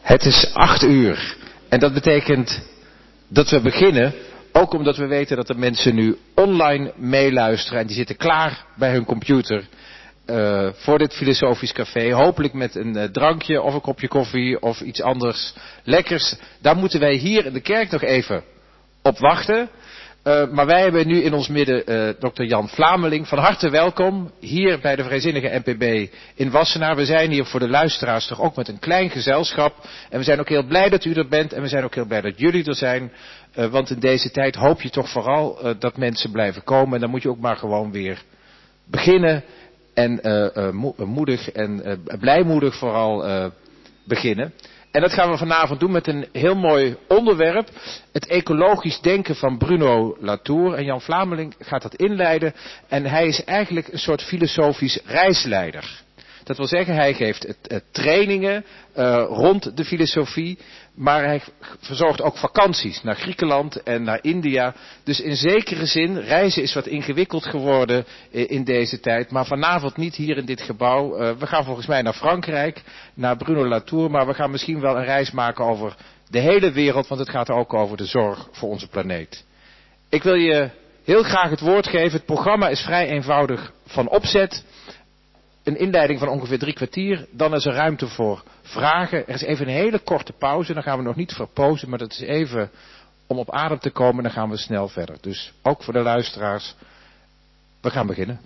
Het is 8:00 en dat betekent dat we beginnen, ook omdat we weten dat er mensen nu online meeluisteren en die zitten klaar bij hun computer voor dit filosofisch café, hopelijk met een drankje of een kopje koffie of iets anders lekkers. Daar moeten wij hier in de kerk nog even op wachten. Maar wij hebben nu in ons midden dokter Jan Vlameling. Van harte welkom hier bij de Vrijzinnige NPB in Wassenaar. We zijn hier voor de luisteraars toch ook met een klein gezelschap. En we zijn ook heel blij dat u er bent en we zijn ook heel blij dat jullie er zijn. Want in deze tijd hoop je toch vooral dat mensen blijven komen. En dan moet je ook maar gewoon weer beginnen. En moedig en blijmoedig vooral beginnen. En dat gaan we vanavond doen met een heel mooi onderwerp. Het ecologisch denken van Bruno Latour. En Jan Vlameling gaat dat inleiden. En hij is eigenlijk een soort filosofisch reisleider. Dat wil zeggen, hij geeft trainingen rond de filosofie. Maar hij verzorgt ook vakanties naar Griekenland en naar India. Dus in zekere zin, reizen is wat ingewikkeld geworden in deze tijd. Maar vanavond niet hier in dit gebouw. We gaan volgens mij naar Frankrijk, naar Bruno Latour. Maar we gaan misschien wel een reis maken over de hele wereld. Want het gaat ook over de zorg voor onze planeet. Ik wil je heel graag het woord geven. Het programma is vrij eenvoudig van opzet. Een inleiding van ongeveer 3 kwartier. Dan is er ruimte voor vragen. Er is even een hele korte pauze. Dan gaan we nog niet verpozen. Maar dat is even om op adem te komen. Dan gaan we snel verder. Dus ook voor de luisteraars. We gaan beginnen.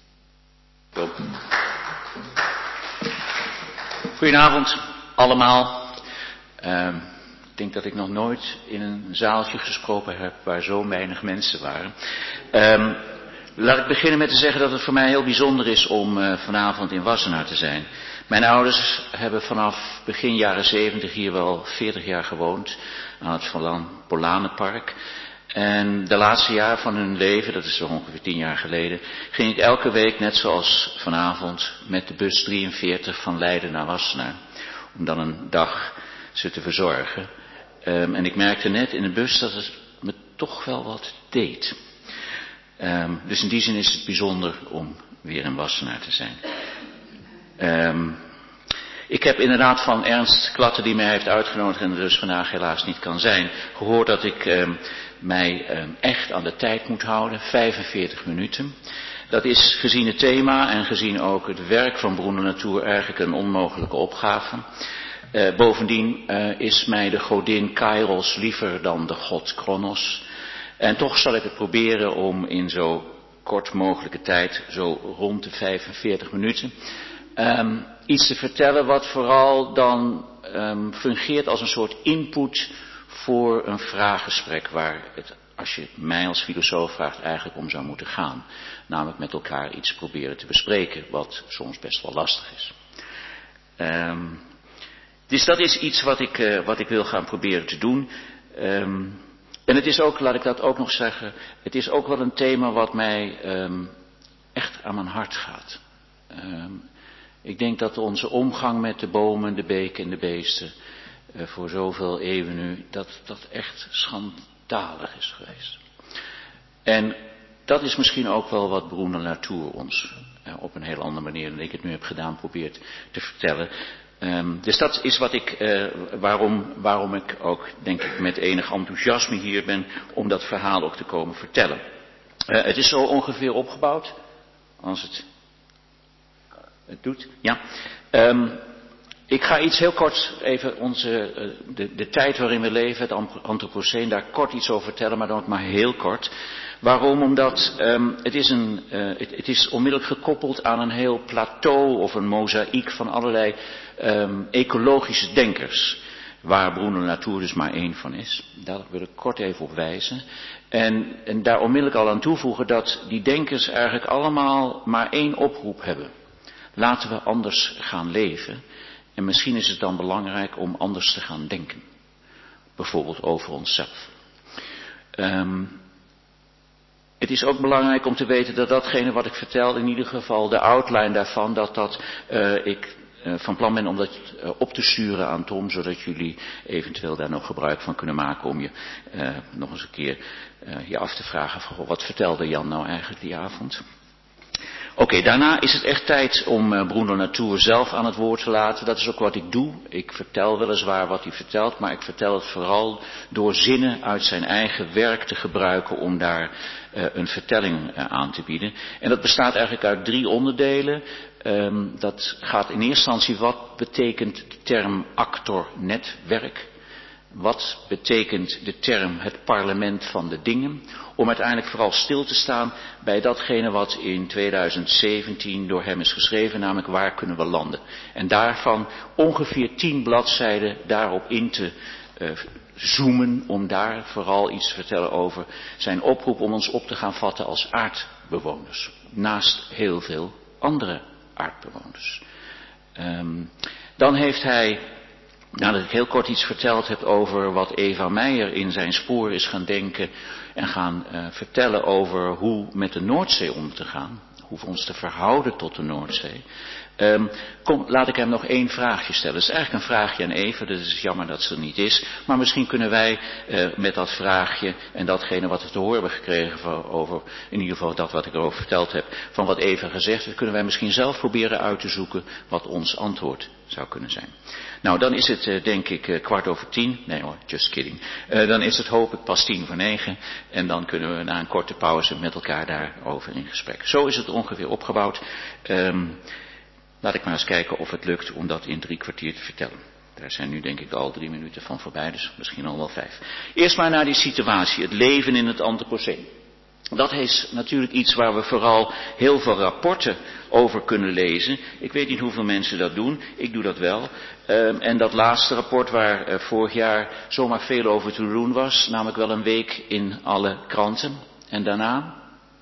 Goedenavond allemaal. Ik denk dat ik nog nooit in een zaaltje gesproken heb waar zo weinig mensen waren. Laat ik beginnen met te zeggen dat het voor mij heel bijzonder is om vanavond in Wassenaar te zijn. Mijn ouders hebben vanaf begin jaren 70 hier wel 40 jaar gewoond, aan het Polanenpark. En de laatste jaar van hun leven, dat is zo ongeveer 10 jaar geleden, ging ik elke week, net zoals vanavond, met de bus 43 van Leiden naar Wassenaar. Om dan een dag ze te verzorgen. En ik merkte net in de bus dat het me toch wel wat deed. Dus in die zin is het bijzonder om weer in Wassenaar te zijn. Ik heb inderdaad van Ernst Klatte, die mij heeft uitgenodigd en er dus vandaag helaas niet kan zijn, gehoord dat ik mij echt aan de tijd moet houden, 45 minuten. Dat is gezien het thema en gezien ook het werk van Bruno Latour eigenlijk een onmogelijke opgave. Bovendien is mij de godin Kairos liever dan de god Kronos. En toch zal ik het proberen om in zo kort mogelijke tijd, zo rond de 45 minuten, iets te vertellen wat vooral dan fungeert als een soort input voor een vraaggesprek waar het, als je mij als filosoof vraagt, eigenlijk om zou moeten gaan. Namelijk met elkaar iets proberen te bespreken, wat soms best wel lastig is. Dus dat is iets wat ik wil gaan proberen te doen. En het is ook, laat ik dat ook nog zeggen, het is ook wel een thema wat mij echt aan mijn hart gaat. Ik denk dat onze omgang met de bomen, de beken en de beesten voor zoveel eeuwen nu, dat echt schandalig is geweest. En dat is misschien ook wel wat Bruno Latour ons op een heel andere manier dan ik het nu heb gedaan probeert te vertellen. Dus dat is wat waarom ik ook, denk ik, met enig enthousiasme hier ben om dat verhaal ook te komen vertellen. Het is zo ongeveer opgebouwd, als het doet. Ja. Ik ga iets heel kort even de tijd waarin we leven, het Anthropoceen, daar kort iets over vertellen, maar dan ook maar heel kort. Waarom? Omdat het is onmiddellijk gekoppeld aan een heel plateau of een mozaïek van allerlei ecologische denkers. Waar Bruno Latour dus maar één van is. Daar wil ik kort even op wijzen. En daar onmiddellijk al aan toevoegen dat die denkers eigenlijk allemaal maar één oproep hebben. Laten we anders gaan leven. En misschien is het dan belangrijk om anders te gaan denken. Bijvoorbeeld over onszelf. Het is ook belangrijk om te weten dat datgene wat ik vertel, in ieder geval de outline daarvan, dat ik van plan ben om dat op te sturen aan Tom, zodat jullie eventueel daar nog gebruik van kunnen maken om je nog eens een keer je af te vragen van wat vertelde Jan nou eigenlijk die avond. Oké, daarna is het echt tijd om Bruno Latour zelf aan het woord te laten. Dat is ook wat ik doe. Ik vertel weliswaar wat hij vertelt, maar ik vertel het vooral door zinnen uit zijn eigen werk te gebruiken om daar een vertelling aan te bieden. En dat bestaat eigenlijk uit 3 onderdelen. Dat gaat in eerste instantie, wat betekent de term actor-netwerk? Wat betekent de term het parlement van de dingen? Om uiteindelijk vooral stil te staan bij datgene wat in 2017 door hem is geschreven, namelijk waar kunnen we landen? En daarvan ongeveer 10 bladzijden daarop in te zoomen, om daar vooral iets te vertellen over zijn oproep om ons op te gaan vatten als aardbewoners. Naast heel veel andere aardbewoners. Dan heeft hij, nadat ik heel kort iets verteld heb over wat Eva Meijer in zijn spoor is gaan denken en gaan vertellen over hoe met de Noordzee om te gaan, hoe we ons te verhouden tot de Noordzee. Laat ik hem nog 1 vraagje stellen. Het is eigenlijk een vraagje aan Eva, dus het is jammer dat ze er niet is. Maar misschien kunnen wij met dat vraagje en datgene wat we te horen hebben gekregen over, in ieder geval dat wat ik erover verteld heb, van wat Eva gezegd heeft, kunnen wij misschien zelf proberen uit te zoeken wat ons antwoord zou kunnen zijn. Nou, dan is het denk ik 9:15. Nee hoor, just kidding. Dan is het hoop ik pas 9:10. En dan kunnen we na een korte pauze met elkaar daarover in gesprek. Zo is het ongeveer opgebouwd. Laat ik maar eens kijken of het lukt om dat in 3 kwartier te vertellen. Daar zijn nu denk ik al 3 minuten van voorbij, dus misschien al wel 5. Eerst maar naar die situatie, het leven in het Anthropoceen. Dat is natuurlijk iets waar we vooral heel veel rapporten over kunnen lezen. Ik weet niet hoeveel mensen dat doen, ik doe dat wel. En dat laatste rapport waar vorig jaar zomaar veel over te doen was, namelijk wel een week in alle kranten. En daarna?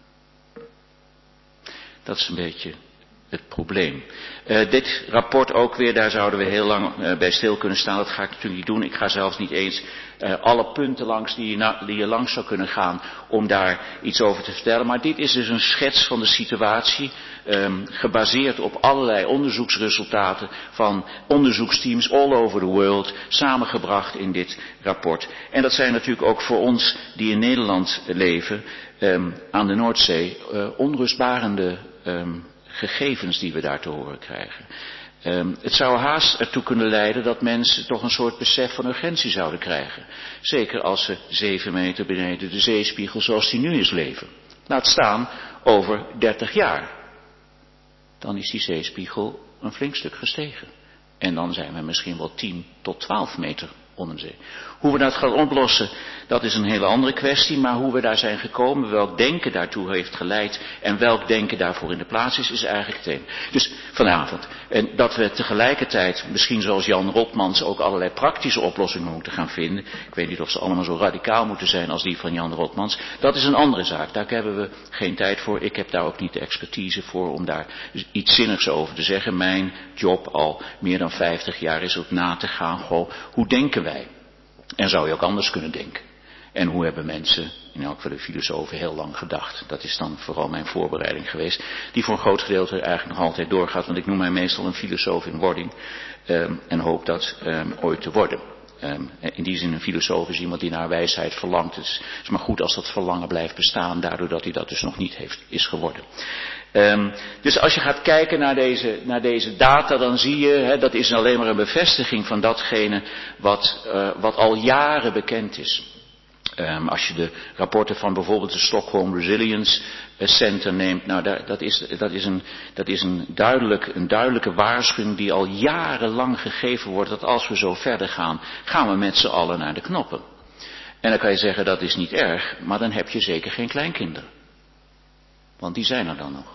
Dat is een beetje het probleem. Dit rapport ook weer, daar zouden we heel lang bij stil kunnen staan. Dat ga ik natuurlijk niet doen. Ik ga zelfs niet eens alle punten langs die je langs zou kunnen gaan om daar iets over te vertellen. Maar dit is dus een schets van de situatie, gebaseerd op allerlei onderzoeksresultaten van onderzoeksteams all over the world, samengebracht in dit rapport. En dat zijn natuurlijk ook voor ons die in Nederland leven, aan de Noordzee, onrustbarende gegevens die we daar te horen krijgen. Het zou haast ertoe kunnen leiden dat mensen toch een soort besef van urgentie zouden krijgen. Zeker als ze 7 meter beneden de zeespiegel zoals die nu is leven. Laat staan over 30 jaar. Dan is die zeespiegel een flink stuk gestegen. En dan zijn we misschien wel 10 tot 12 meter onder zee. Hoe we dat gaan oplossen, dat is een hele andere kwestie. Maar hoe we daar zijn gekomen, welk denken daartoe heeft geleid en welk denken daarvoor in de plaats is eigenlijk het thema. Dus vanavond. En dat we tegelijkertijd, misschien zoals Jan Rotmans, ook allerlei praktische oplossingen moeten gaan vinden. Ik weet niet of ze allemaal zo radicaal moeten zijn als die van Jan Rotmans. Dat is een andere zaak. Daar hebben we geen tijd voor. Ik heb daar ook niet de expertise voor om daar iets zinnigs over te zeggen. Mijn job al meer dan 50 jaar is ook na te gaan. Goh, hoe denken wij? En zou je ook anders kunnen denken? En hoe hebben mensen, in elk geval de filosofen, heel lang gedacht? Dat is dan vooral mijn voorbereiding geweest, die voor een groot gedeelte eigenlijk nog altijd doorgaat, want ik noem mij meestal een filosoof in wording en hoop dat ooit te worden. In die zin een filosoof is iemand die naar wijsheid verlangt. Het is maar goed als dat verlangen blijft bestaan, daardoor dat hij dat dus nog niet is geworden. Dus als je gaat kijken naar deze data, dan zie je, dat is alleen maar een bevestiging van datgene wat al jaren bekend is. Als je de rapporten van bijvoorbeeld de Stockholm Resilience Center neemt, nou dat is een duidelijke waarschuwing die al jarenlang gegeven wordt, dat als we zo verder gaan, gaan we met z'n allen naar de knoppen. En dan kan je zeggen dat is niet erg, maar dan heb je zeker geen kleinkinderen. Want die zijn er dan nog.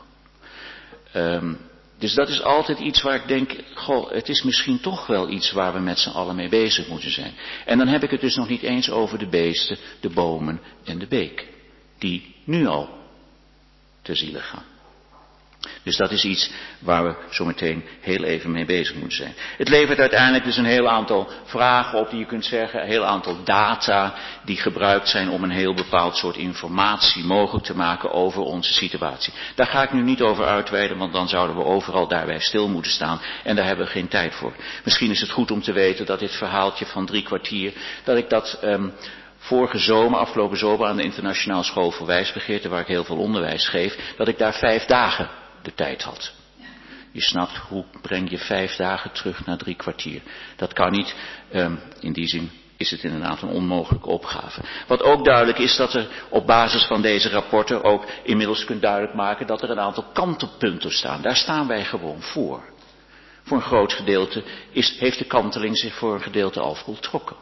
Dus dat is altijd iets waar ik denk, goh, het is misschien toch wel iets waar we met z'n allen mee bezig moeten zijn. En dan heb ik het dus nog niet eens over de beesten, de bomen en de beek. Die nu al ter ziele gaan. Dus dat is iets waar we zo meteen heel even mee bezig moeten zijn. Het levert uiteindelijk dus een heel aantal vragen op die je kunt zeggen, een heel aantal data die gebruikt zijn om een heel bepaald soort informatie mogelijk te maken over onze situatie. Daar ga ik nu niet over uitweiden, want dan zouden we overal daarbij stil moeten staan en daar hebben we geen tijd voor. Misschien is het goed om te weten dat dit verhaaltje van 3 kwartier, dat ik dat afgelopen zomer aan de Internationale School voor Wijsbegeerte, waar ik heel veel onderwijs geef, dat ik daar 5 dagen de tijd had. Je snapt, hoe breng je 5 dagen terug naar 3 kwartier? Dat kan niet. In die zin is het inderdaad een onmogelijke opgave. Wat ook duidelijk is, dat er op basis van deze rapporten ook inmiddels kunt duidelijk maken dat er een aantal kantelpunten staan. Daar staan wij gewoon voor. Voor een groot gedeelte heeft de kanteling zich voor een gedeelte al voltrokken.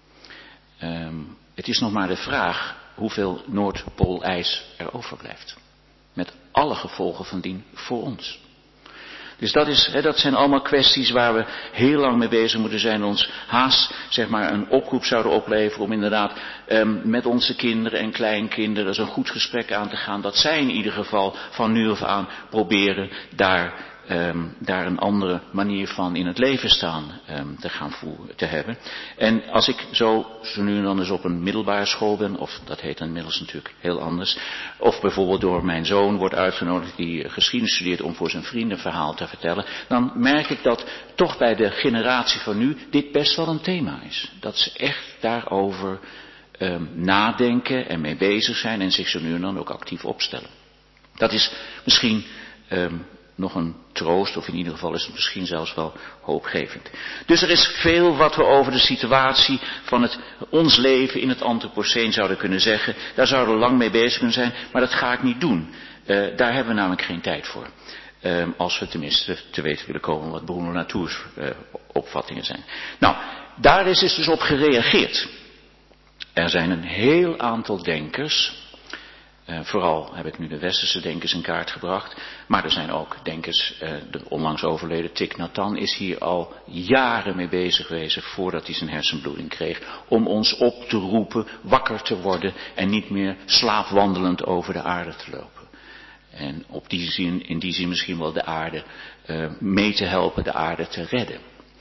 Het is nog maar de vraag hoeveel Noordpoolijs er overblijft. Met alle gevolgen van dien voor ons. Dus dat zijn allemaal kwesties waar we heel lang mee bezig moeten zijn. Ons haast een oproep zouden opleveren om inderdaad met onze kinderen en kleinkinderen dus een goed gesprek aan te gaan. Dat zij in ieder geval van nu af aan proberen daar een andere manier van in het leven staan te hebben. En als ik zo nu en dan eens op een middelbare school ben, of dat heet dan inmiddels natuurlijk heel anders, of bijvoorbeeld door mijn zoon wordt uitgenodigd die geschiedenis studeert om voor zijn vrienden een verhaal te vertellen, dan merk ik dat toch bij de generatie van nu dit best wel een thema is. Dat ze echt daarover nadenken en mee bezig zijn en zich zo nu en dan ook actief opstellen. Dat is misschien nog een troost, of in ieder geval is het misschien zelfs wel hoopgevend. Dus er is veel wat we over de situatie van ons leven in het Anthropoceen zouden kunnen zeggen. Daar zouden we lang mee bezig kunnen zijn, maar dat ga ik niet doen. Daar hebben we namelijk geen tijd voor. Als we tenminste te weten willen komen wat Bruno Latour's opvattingen zijn. Nou, daar is dus op gereageerd. Er zijn een heel aantal denkers. Vooral heb ik nu de westerse denkers in kaart gebracht. Maar er zijn ook denkers, de onlangs overleden Thich Nhat Hanh is hier al jaren mee bezig geweest voordat hij zijn hersenbloeding kreeg. Om ons op te roepen, wakker te worden en niet meer slaapwandelend over de aarde te lopen. En in die zin misschien wel de aarde mee te helpen de aarde te redden.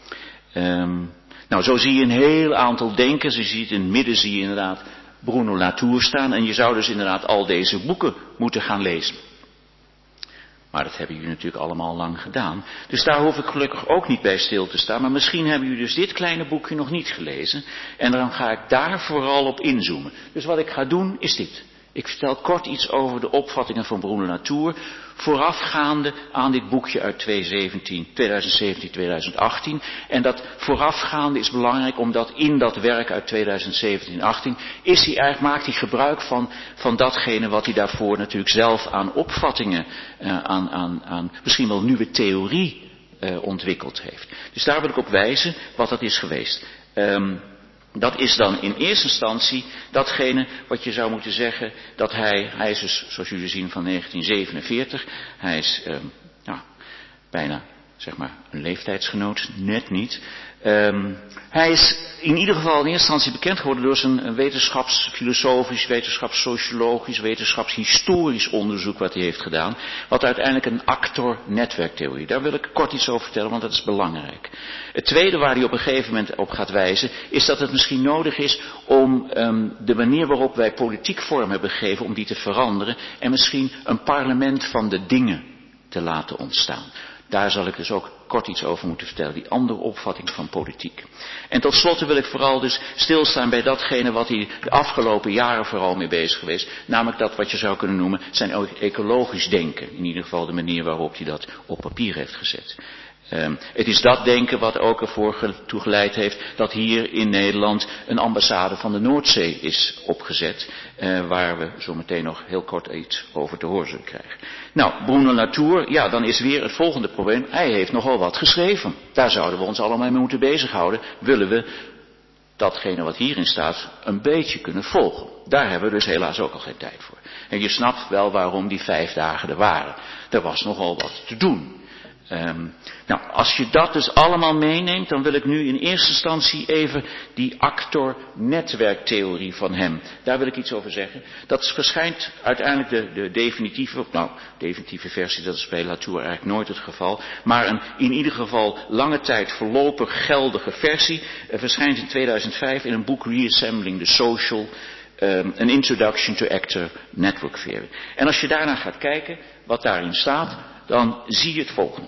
Nou, zo zie je een heel aantal denkers. Je ziet in het midden zie je inderdaad Bruno Latour staan. En je zou dus inderdaad al deze boeken moeten gaan lezen. Maar dat hebben jullie natuurlijk allemaal lang gedaan. Dus daar hoef ik gelukkig ook niet bij stil te staan. Maar misschien hebben jullie dus dit kleine boekje nog niet gelezen. En dan ga ik daar vooral op inzoomen. Dus wat ik ga doen is dit. Ik vertel kort iets over de opvattingen van Bruno Latour, voorafgaande aan dit boekje uit 2017-2018. En dat voorafgaande is belangrijk omdat in dat werk uit 2017-18 maakt hij gebruik van datgene wat hij daarvoor natuurlijk zelf aan opvattingen, aan misschien wel nieuwe theorie ontwikkeld heeft. Dus daar wil ik op wijzen wat dat is geweest. Dat is dan in eerste instantie datgene wat je zou moeten zeggen dat hij is dus zoals jullie zien van 1947, hij is bijna een leeftijdsgenoot, net niet. Hij is in ieder geval in eerste instantie bekend geworden door zijn wetenschapsfilosofisch, wetenschapssociologisch, wetenschapshistorisch onderzoek wat hij heeft gedaan. Wat uiteindelijk een actor-netwerktheorie. Daar wil ik kort iets over vertellen, want dat is belangrijk. Het tweede waar hij op een gegeven moment op gaat wijzen, is dat het misschien nodig is om de manier waarop wij politiek vorm hebben gegeven, om die te veranderen. En misschien een parlement van de dingen te laten ontstaan. Daar zal ik dus ook kort iets over moeten vertellen, die andere opvatting van politiek. En tot slot wil ik vooral dus stilstaan bij datgene wat hij de afgelopen jaren vooral mee bezig geweest. Namelijk dat wat je zou kunnen noemen zijn ecologisch denken. In ieder geval de manier waarop hij dat op papier heeft gezet. Het is dat denken wat ook ervoor toegeleid heeft dat hier in Nederland een ambassade van de Noordzee is opgezet. Waar we zo meteen nog heel kort iets over te horen zullen krijgen. Nou, Bruno Latour, ja, dan is weer het volgende probleem. Hij heeft nogal wat geschreven. Daar zouden we ons allemaal mee moeten bezighouden. Willen we datgene wat hierin staat een beetje kunnen volgen. Daar hebben we dus helaas ook al geen tijd voor. En je snapt wel waarom die 5 dagen er waren. Er was nogal wat te doen. Nou, als je dat dus allemaal meeneemt, dan wil ik nu in eerste instantie even die actor-netwerktheorie van hem. Daar wil ik iets over zeggen. Dat verschijnt uiteindelijk de definitieve versie, dat is bij Latour eigenlijk nooit het geval. Maar in ieder geval lange tijd voorlopig geldige versie verschijnt in 2005 in een boek Reassembling the Social, An Introduction to Actor Network Theory. En als je daarna gaat kijken wat daarin staat, dan zie je het volgende.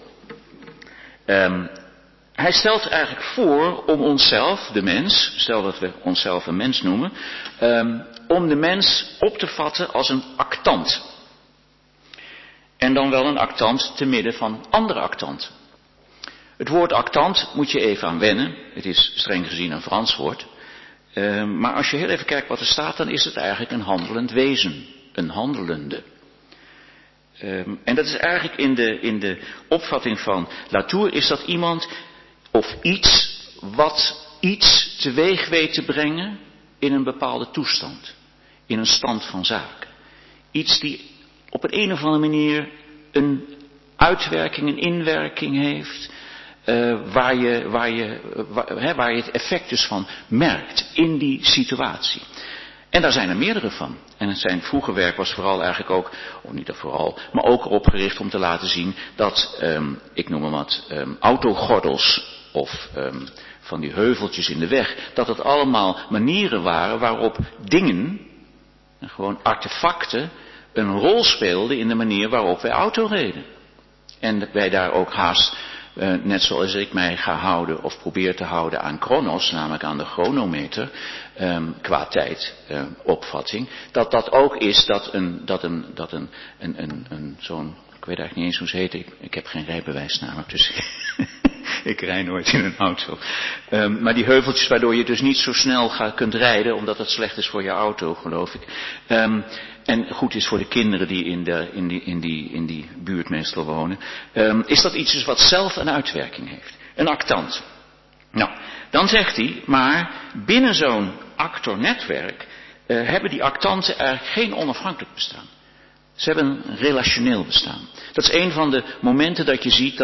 Hij stelt eigenlijk voor om onszelf, de mens, stel dat we onszelf een mens noemen, om de mens op te vatten als een actant. En dan wel een actant te midden van andere actanten. Het woord actant moet je even aan wennen. Het is streng gezien een Frans woord. Maar als je heel even kijkt wat er staat, dan is het eigenlijk een handelend wezen. Een handelende. En dat is eigenlijk in de opvatting van Latour, is dat iemand of iets wat iets teweeg weet te brengen in een bepaalde toestand. In een stand van zaken. Iets die op een of andere manier een uitwerking, een inwerking heeft. Waar je het effect dus van merkt in die situatie. En daar zijn er meerdere van. En zijn vroege werk was vooral eigenlijk ook, of niet vooral, maar ook erop gericht om te laten zien dat, ik noem maar wat, autogordels of van die heuveltjes in de weg, dat het allemaal manieren waren waarop dingen, gewoon artefacten, een rol speelden in de manier waarop wij auto reden. En wij daar ook haast, net zoals ik mij ga houden of probeer te houden aan chronos, namelijk aan de chronometer, qua tijdopvatting, dat ook is dat zo'n, ik weet eigenlijk niet eens hoe ze heet, ik heb geen rijbewijs namelijk, dus ik rij nooit in een auto. Maar die heuveltjes waardoor je dus niet zo snel kunt rijden, omdat het slecht is voor je auto, geloof ik. En goed is voor de kinderen die in die buurt meestal wonen. Is dat iets dus wat zelf een uitwerking heeft. Een actant. Nou, dan zegt hij, maar binnen zo'n actornetwerk hebben die actanten eigenlijk geen onafhankelijk bestaan. Ze hebben een relationeel bestaan. Dat is een van de momenten dat je ziet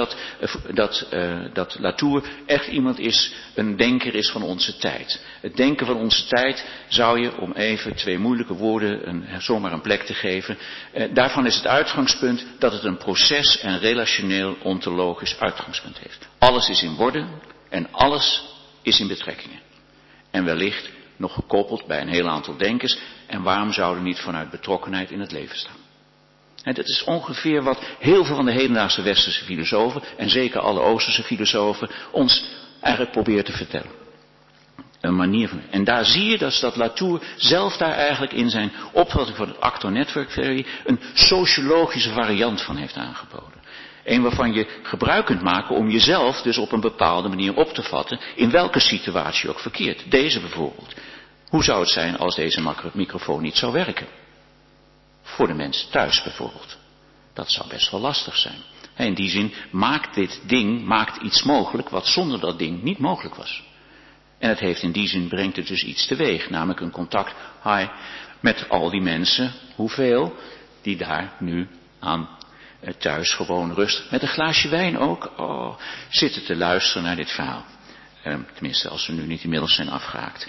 dat Latour echt iemand is, een denker is van onze tijd. Het denken van onze tijd zou je, om even twee moeilijke woorden zomaar een plek te geven, daarvan is het uitgangspunt dat het een proces en relationeel ontologisch uitgangspunt heeft. Alles is in woorden en alles is in betrekkingen. En wellicht nog gekoppeld bij een heel aantal denkers. En waarom zouden niet vanuit betrokkenheid in het leven staan? En dat is ongeveer wat heel veel van de hedendaagse westerse filosofen, en zeker alle oosterse filosofen, ons eigenlijk proberen te vertellen. Een manier van. En daar zie je dat Latour zelf daar eigenlijk in zijn opvatting van het actor network theory een sociologische variant van heeft aangeboden. Een waarvan je gebruik kunt maken om jezelf dus op een bepaalde manier op te vatten, in welke situatie ook verkeert. Deze bijvoorbeeld. Hoe zou het zijn als deze microfoon niet zou werken? Voor de mensen thuis bijvoorbeeld. Dat zou best wel lastig zijn. In die zin maakt dit ding iets mogelijk wat zonder dat ding niet mogelijk was. En het heeft in die zin, brengt het dus iets teweeg. Namelijk een contact met al die mensen, hoeveel, die daar nu aan thuis gewoon rustig, met een glaasje wijn ook, zitten te luisteren naar dit verhaal. Tenminste, als ze nu niet inmiddels zijn afgehaakt.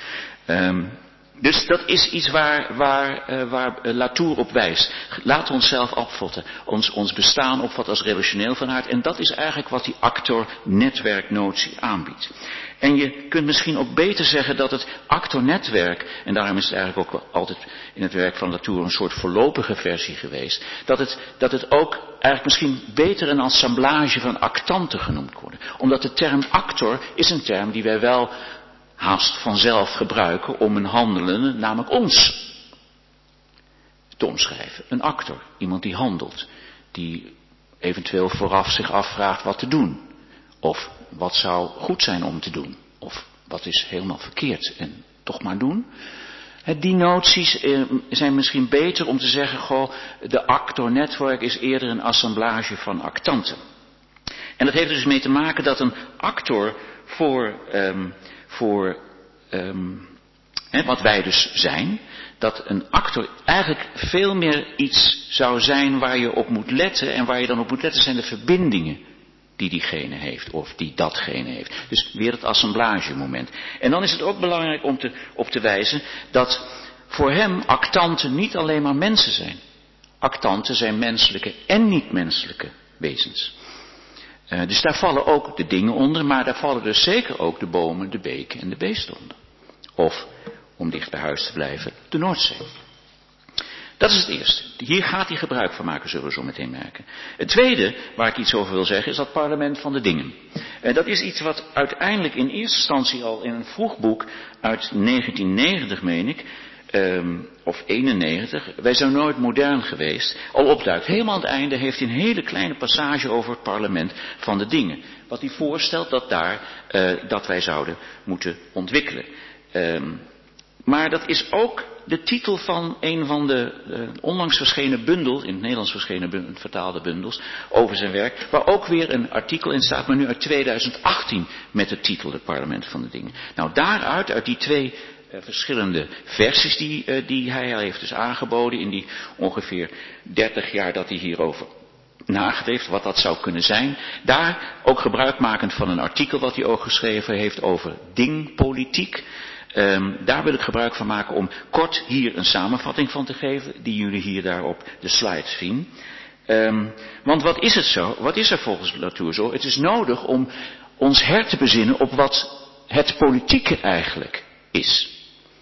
Dus dat is iets waar Latour op wijst. Laten we onszelf opvatten, ons bestaan opvatten als relationeel van aard. En dat is eigenlijk wat die actor-netwerknotie aanbiedt. En je kunt misschien ook beter zeggen dat het actor-netwerk, en daarom is het eigenlijk ook altijd in het werk van Latour een soort voorlopige versie geweest, dat het ook eigenlijk misschien beter een assemblage van actanten genoemd wordt. Omdat de term actor is een term die wij wel haast vanzelf gebruiken om een handelende, namelijk ons, te omschrijven. Een actor, iemand die handelt, die eventueel vooraf zich afvraagt wat te doen. Of wat zou goed zijn om te doen. Of wat is helemaal verkeerd en toch maar doen. Die noties zijn misschien beter om te zeggen, de actor network is eerder een assemblage van actanten. En dat heeft er dus mee te maken dat een actor wat wij dus zijn, dat een actor eigenlijk veel meer iets zou zijn waar je op moet letten. En waar je dan op moet letten zijn de verbindingen die diegene heeft of die datgene heeft. Dus weer het assemblagemoment. En dan is het ook belangrijk om op te wijzen dat voor hem actanten niet alleen maar mensen zijn. Actanten zijn menselijke en niet-menselijke wezens. Dus daar vallen ook de dingen onder, maar daar vallen dus zeker ook de bomen, de beken en de beesten onder. Of, om dicht bij huis te blijven, de Noordzee. Dat is het eerste. Hier gaat hij gebruik van maken, zullen we zo meteen merken. Het tweede, waar ik iets over wil zeggen, is dat parlement van de dingen. Dat is iets wat uiteindelijk in eerste instantie al in een vroeg boek uit 1990, meen ik, of 91, wij zijn nooit modern geweest, al opduikt. Helemaal aan het einde heeft hij een hele kleine passage over het parlement van de dingen. Wat hij voorstelt dat wij zouden moeten ontwikkelen. Maar dat is ook de titel van een van de onlangs verschenen bundels, in het Nederlands verschenen vertaalde bundels, over zijn werk, waar ook weer een artikel in staat, maar nu uit 2018 met de titel Het Parlement van de Dingen. Nou, uit die twee verschillende versies die hij al heeft dus aangeboden in die ongeveer 30 jaar dat hij hierover nagedacht heeft, wat dat zou kunnen zijn. Daar ook gebruikmakend van een artikel wat hij ook geschreven heeft over dingpolitiek. Daar wil ik gebruik van maken om kort hier een samenvatting van te geven, die jullie hier daar op de slides zien. Want wat is het zo? Wat is er volgens Latour zo? Het is nodig om ons te bezinnen op wat het politieke eigenlijk is.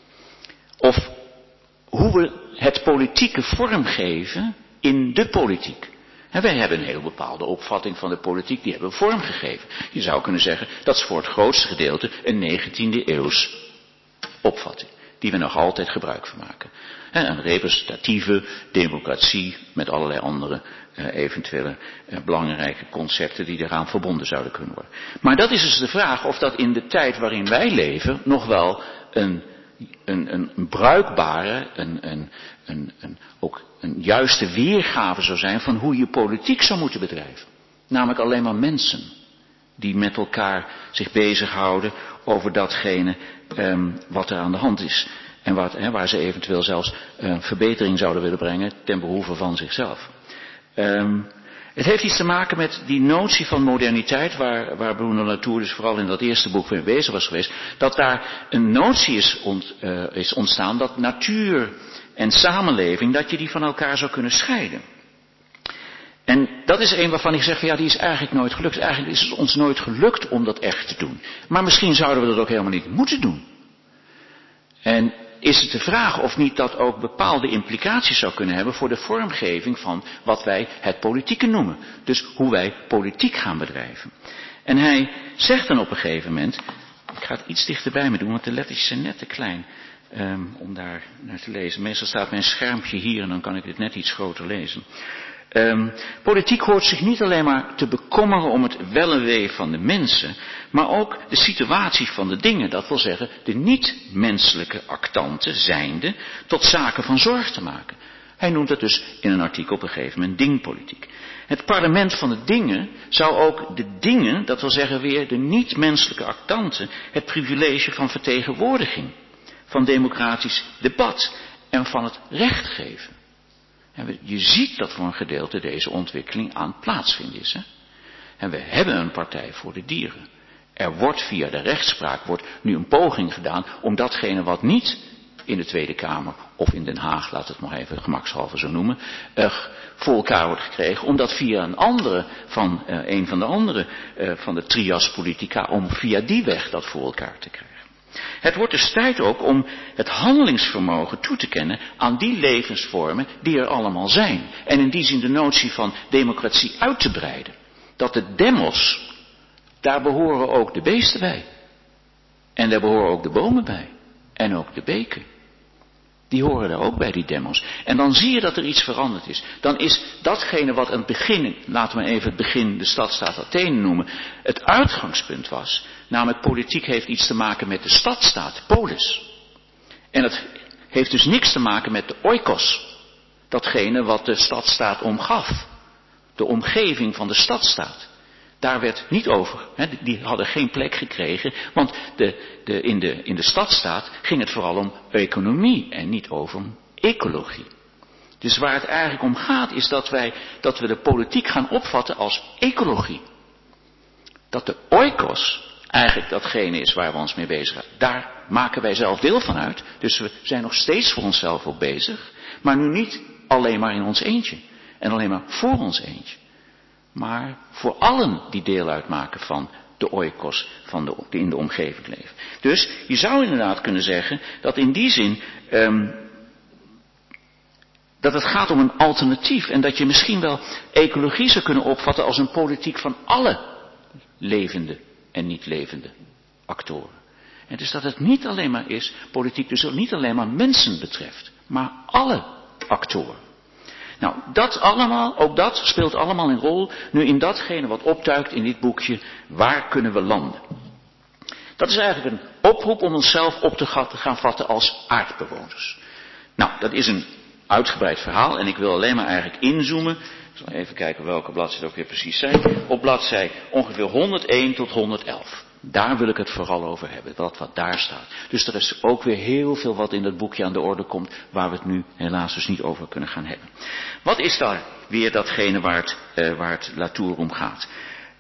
Of hoe we het politieke vormgeven in de politiek. En wij hebben een heel bepaalde opvatting van de politiek, die hebben we vormgegeven. Je zou kunnen zeggen, dat is voor het grootste gedeelte een 19e eeuws opvatting, die we nog altijd gebruik van maken. Een representatieve democratie met allerlei andere eventuele belangrijke concepten die eraan verbonden zouden kunnen worden. Maar dat is dus de vraag of dat in de tijd waarin wij leven nog wel een bruikbare, ook een juiste weergave zou zijn van hoe je politiek zou moeten bedrijven. Namelijk alleen maar mensen die met elkaar zich bezighouden over datgene wat er aan de hand is. En waar ze eventueel zelfs verbetering zouden willen brengen ten behoeve van zichzelf. Het heeft iets te maken met die notie van moderniteit, waar Bruno Latour dus vooral in dat eerste boek mee bezig was geweest, dat daar een notie is ontstaan dat natuur en samenleving, dat je die van elkaar zou kunnen scheiden. En dat is een waarvan ik zeg van ja, die is eigenlijk nooit gelukt. Eigenlijk is het ons nooit gelukt om dat echt te doen. Maar misschien zouden we dat ook helemaal niet moeten doen. En is het de vraag of niet dat ook bepaalde implicaties zou kunnen hebben voor de vormgeving van wat wij het politieke noemen. Dus hoe wij politiek gaan bedrijven. En hij zegt dan op een gegeven moment, ik ga het iets dichterbij me doen, want de lettertjes zijn net te klein om daar naar te lezen. Meestal staat mijn schermpje hier en dan kan ik dit net iets groter lezen. Politiek hoort zich niet alleen maar te bekommeren om het wel en wee van de mensen, maar ook de situatie van de dingen, dat wil zeggen de niet-menselijke actanten zijnde, tot zaken van zorg te maken. Hij noemt het dus in een artikel op een gegeven moment dingpolitiek. Het parlement van de dingen zou ook de dingen, dat wil zeggen weer de niet-menselijke actanten, het privilege van vertegenwoordiging, van democratisch debat en van het recht geven. En je ziet dat voor een gedeelte deze ontwikkeling aan het plaatsvinden is. Hè? En we hebben een partij voor de dieren. Er wordt via de rechtspraak nu een poging gedaan om datgene wat niet in de Tweede Kamer of in Den Haag, laat het maar even gemakshalve zo noemen, voor elkaar wordt gekregen, om dat via een van de andere van de trias politica, om via die weg dat voor elkaar te krijgen. Het wordt dus tijd ook om het handelingsvermogen toe te kennen aan die levensvormen die er allemaal zijn. En in die zin de notie van democratie uit te breiden. Dat de demos, daar behoren ook de beesten bij. En daar behoren ook de bomen bij. En ook de beken. Die horen daar ook bij, die demos. En dan zie je dat er iets veranderd is. Dan is datgene wat aan het begin, laten we even het begin de stadstaat Athene noemen, het uitgangspunt was. Namelijk politiek heeft iets te maken met de stadstaat, polis. En het heeft dus niks te maken met de oikos. Datgene wat de stadstaat omgaf. De omgeving van de stadstaat. Daar werd niet over, die hadden geen plek gekregen, want in de stadstaat ging het vooral om economie en niet over ecologie. Dus waar het eigenlijk om gaat is dat we de politiek gaan opvatten als ecologie. Dat de oikos eigenlijk datgene is waar we ons mee bezig zijn. Daar maken wij zelf deel van uit, dus we zijn nog steeds voor onszelf op bezig, maar nu niet alleen maar in ons eentje en alleen maar voor ons eentje. Maar voor allen die deel uitmaken van de oikos, die in de omgeving leven. Dus je zou inderdaad kunnen zeggen dat in die zin dat het gaat om een alternatief. En dat je misschien wel ecologie zou kunnen opvatten als een politiek van alle levende en niet levende actoren. En dus dat het niet alleen maar is, politiek dus niet alleen maar mensen betreft, maar alle actoren. Nou, dat allemaal, ook dat speelt allemaal een rol nu in datgene wat opduikt in dit boekje, waar kunnen we landen? Dat is eigenlijk een oproep om onszelf op te gaan vatten als aardbewoners. Nou, dat is een uitgebreid verhaal en ik wil alleen maar eigenlijk inzoomen. Ik zal even kijken welke bladzijden ook weer precies zijn. Op bladzij ongeveer 101 tot 111. Daar wil ik het vooral over hebben, wat daar staat. Dus er is ook weer heel veel wat in dat boekje aan de orde komt, waar we het nu helaas dus niet over kunnen gaan hebben. Wat is daar weer datgene waar het Latour om gaat?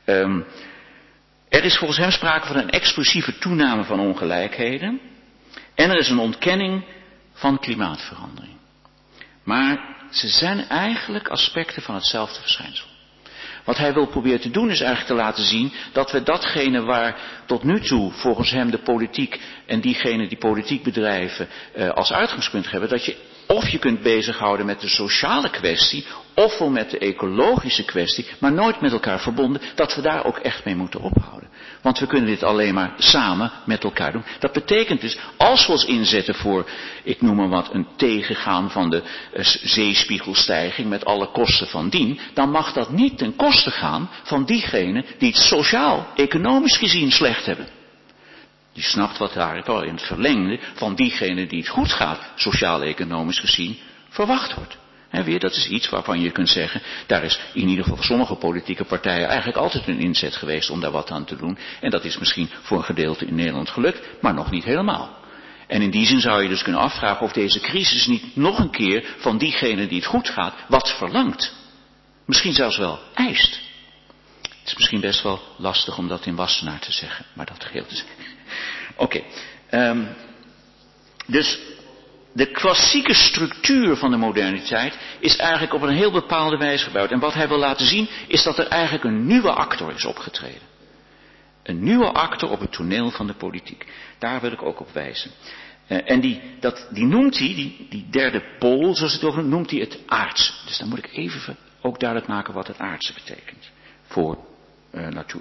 Er is volgens hem sprake van een explosieve toename van ongelijkheden. En er is een ontkenning van klimaatverandering. Maar ze zijn eigenlijk aspecten van hetzelfde verschijnsel. Wat hij wil proberen te doen is eigenlijk te laten zien dat we datgene waar tot nu toe volgens hem de politiek en diegenen die politiek bedrijven als uitgangspunt hebben, dat je of je kunt bezighouden met de sociale kwestie, ofwel met de ecologische kwestie, maar nooit met elkaar verbonden, dat we daar ook echt mee moeten ophouden. Want we kunnen dit alleen maar samen met elkaar doen. Dat betekent dus, als we ons inzetten voor, ik noem maar wat, een tegengaan van de zeespiegelstijging met alle kosten van dien, dan mag dat niet ten koste gaan van diegenen die het sociaal, economisch gezien slecht hebben. Die snapt wat daar in het verlengde van diegenen die het goed gaat, sociaal-economisch gezien, verwacht wordt. En weer, dat is iets waarvan je kunt zeggen, daar is in ieder geval sommige politieke partijen eigenlijk altijd een inzet geweest om daar wat aan te doen. En dat is misschien voor een gedeelte in Nederland gelukt, maar nog niet helemaal. En in die zin zou je dus kunnen afvragen of deze crisis niet nog een keer van diegenen die het goed gaat, wat verlangt. Misschien zelfs wel eist. Het is misschien best wel lastig om dat in Wassenaar te zeggen, maar dat geldt dus. Oké. Dus de klassieke structuur van de moderniteit is eigenlijk op een heel bepaalde wijze gebouwd. En wat hij wil laten zien is dat er eigenlijk een nieuwe actor is opgetreden. Een nieuwe actor op het toneel van de politiek. Daar wil ik ook op wijzen. En die noemt hij, die derde pool, zoals het ook noemt hij het aardse. Dus dan moet ik even ook duidelijk maken wat het aardse betekent. Voor Latour.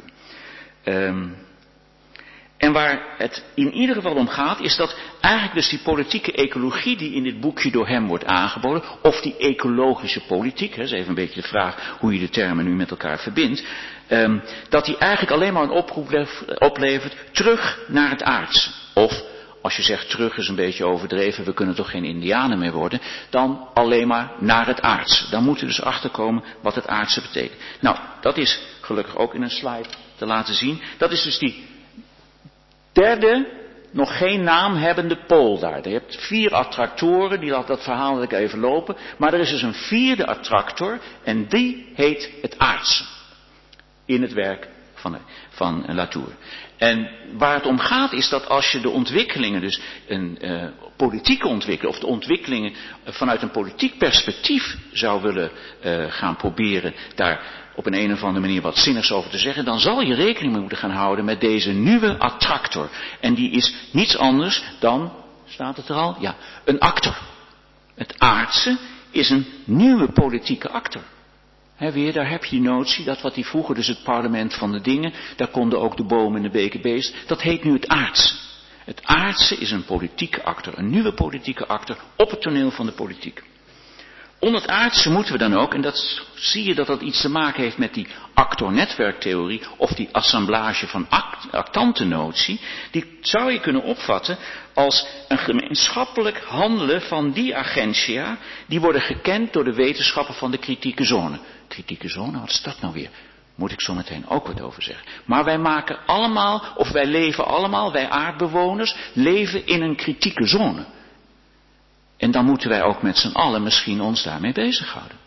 En waar het in ieder geval om gaat, is dat eigenlijk dus die politieke ecologie die in dit boekje door hem wordt aangeboden, of die ecologische politiek, dat is even een beetje de vraag hoe je de termen nu met elkaar verbindt, dat die eigenlijk alleen maar een oproep oplevert terug naar het aardse. Of, als je zegt terug is een beetje overdreven, we kunnen toch geen Indianen meer worden, dan alleen maar naar het aardse. Dan moet je dus achterkomen wat het aardse betekent. Nou, dat is gelukkig ook in een slide te laten zien. Dat is dus die derde, nog geen naam hebbende pool daar. Je hebt 4 attractoren, die laat dat verhaal dat ik even lopen. Maar er is dus een 4e attractor en die heet het aardse. In het werk van Latour. En waar het om gaat is dat als je de ontwikkelingen, dus een politieke ontwikkeling, of de ontwikkelingen vanuit een politiek perspectief zou willen gaan proberen daar op een of andere manier wat zinnigs over te zeggen, dan zal je rekening mee moeten gaan houden met deze nieuwe attractor. En die is niets anders dan, staat het er al? Ja, een actor. Het aardse is een nieuwe politieke actor. Weer, daar heb je die notie, dat wat die vroeger dus het parlement van de dingen, daar konden ook de bomen en de beken beest, dat heet nu het aardse. Het aardse is een politieke actor, een nieuwe politieke actor op het toneel van de politiek. Onder het aardse moeten we dan ook, en dat zie je dat iets te maken heeft met die actor-netwerktheorie, of die assemblage van actantennotie, die zou je kunnen opvatten als een gemeenschappelijk handelen van die agentia, die worden gekend door de wetenschappen van de kritieke zone. Kritieke zone, wat is dat nou weer? Moet ik zo meteen ook wat over zeggen. Maar wij maken allemaal, of wij leven allemaal, wij aardbewoners, leven in een kritieke zone. En dan moeten wij ook met z'n allen misschien ons daarmee bezighouden.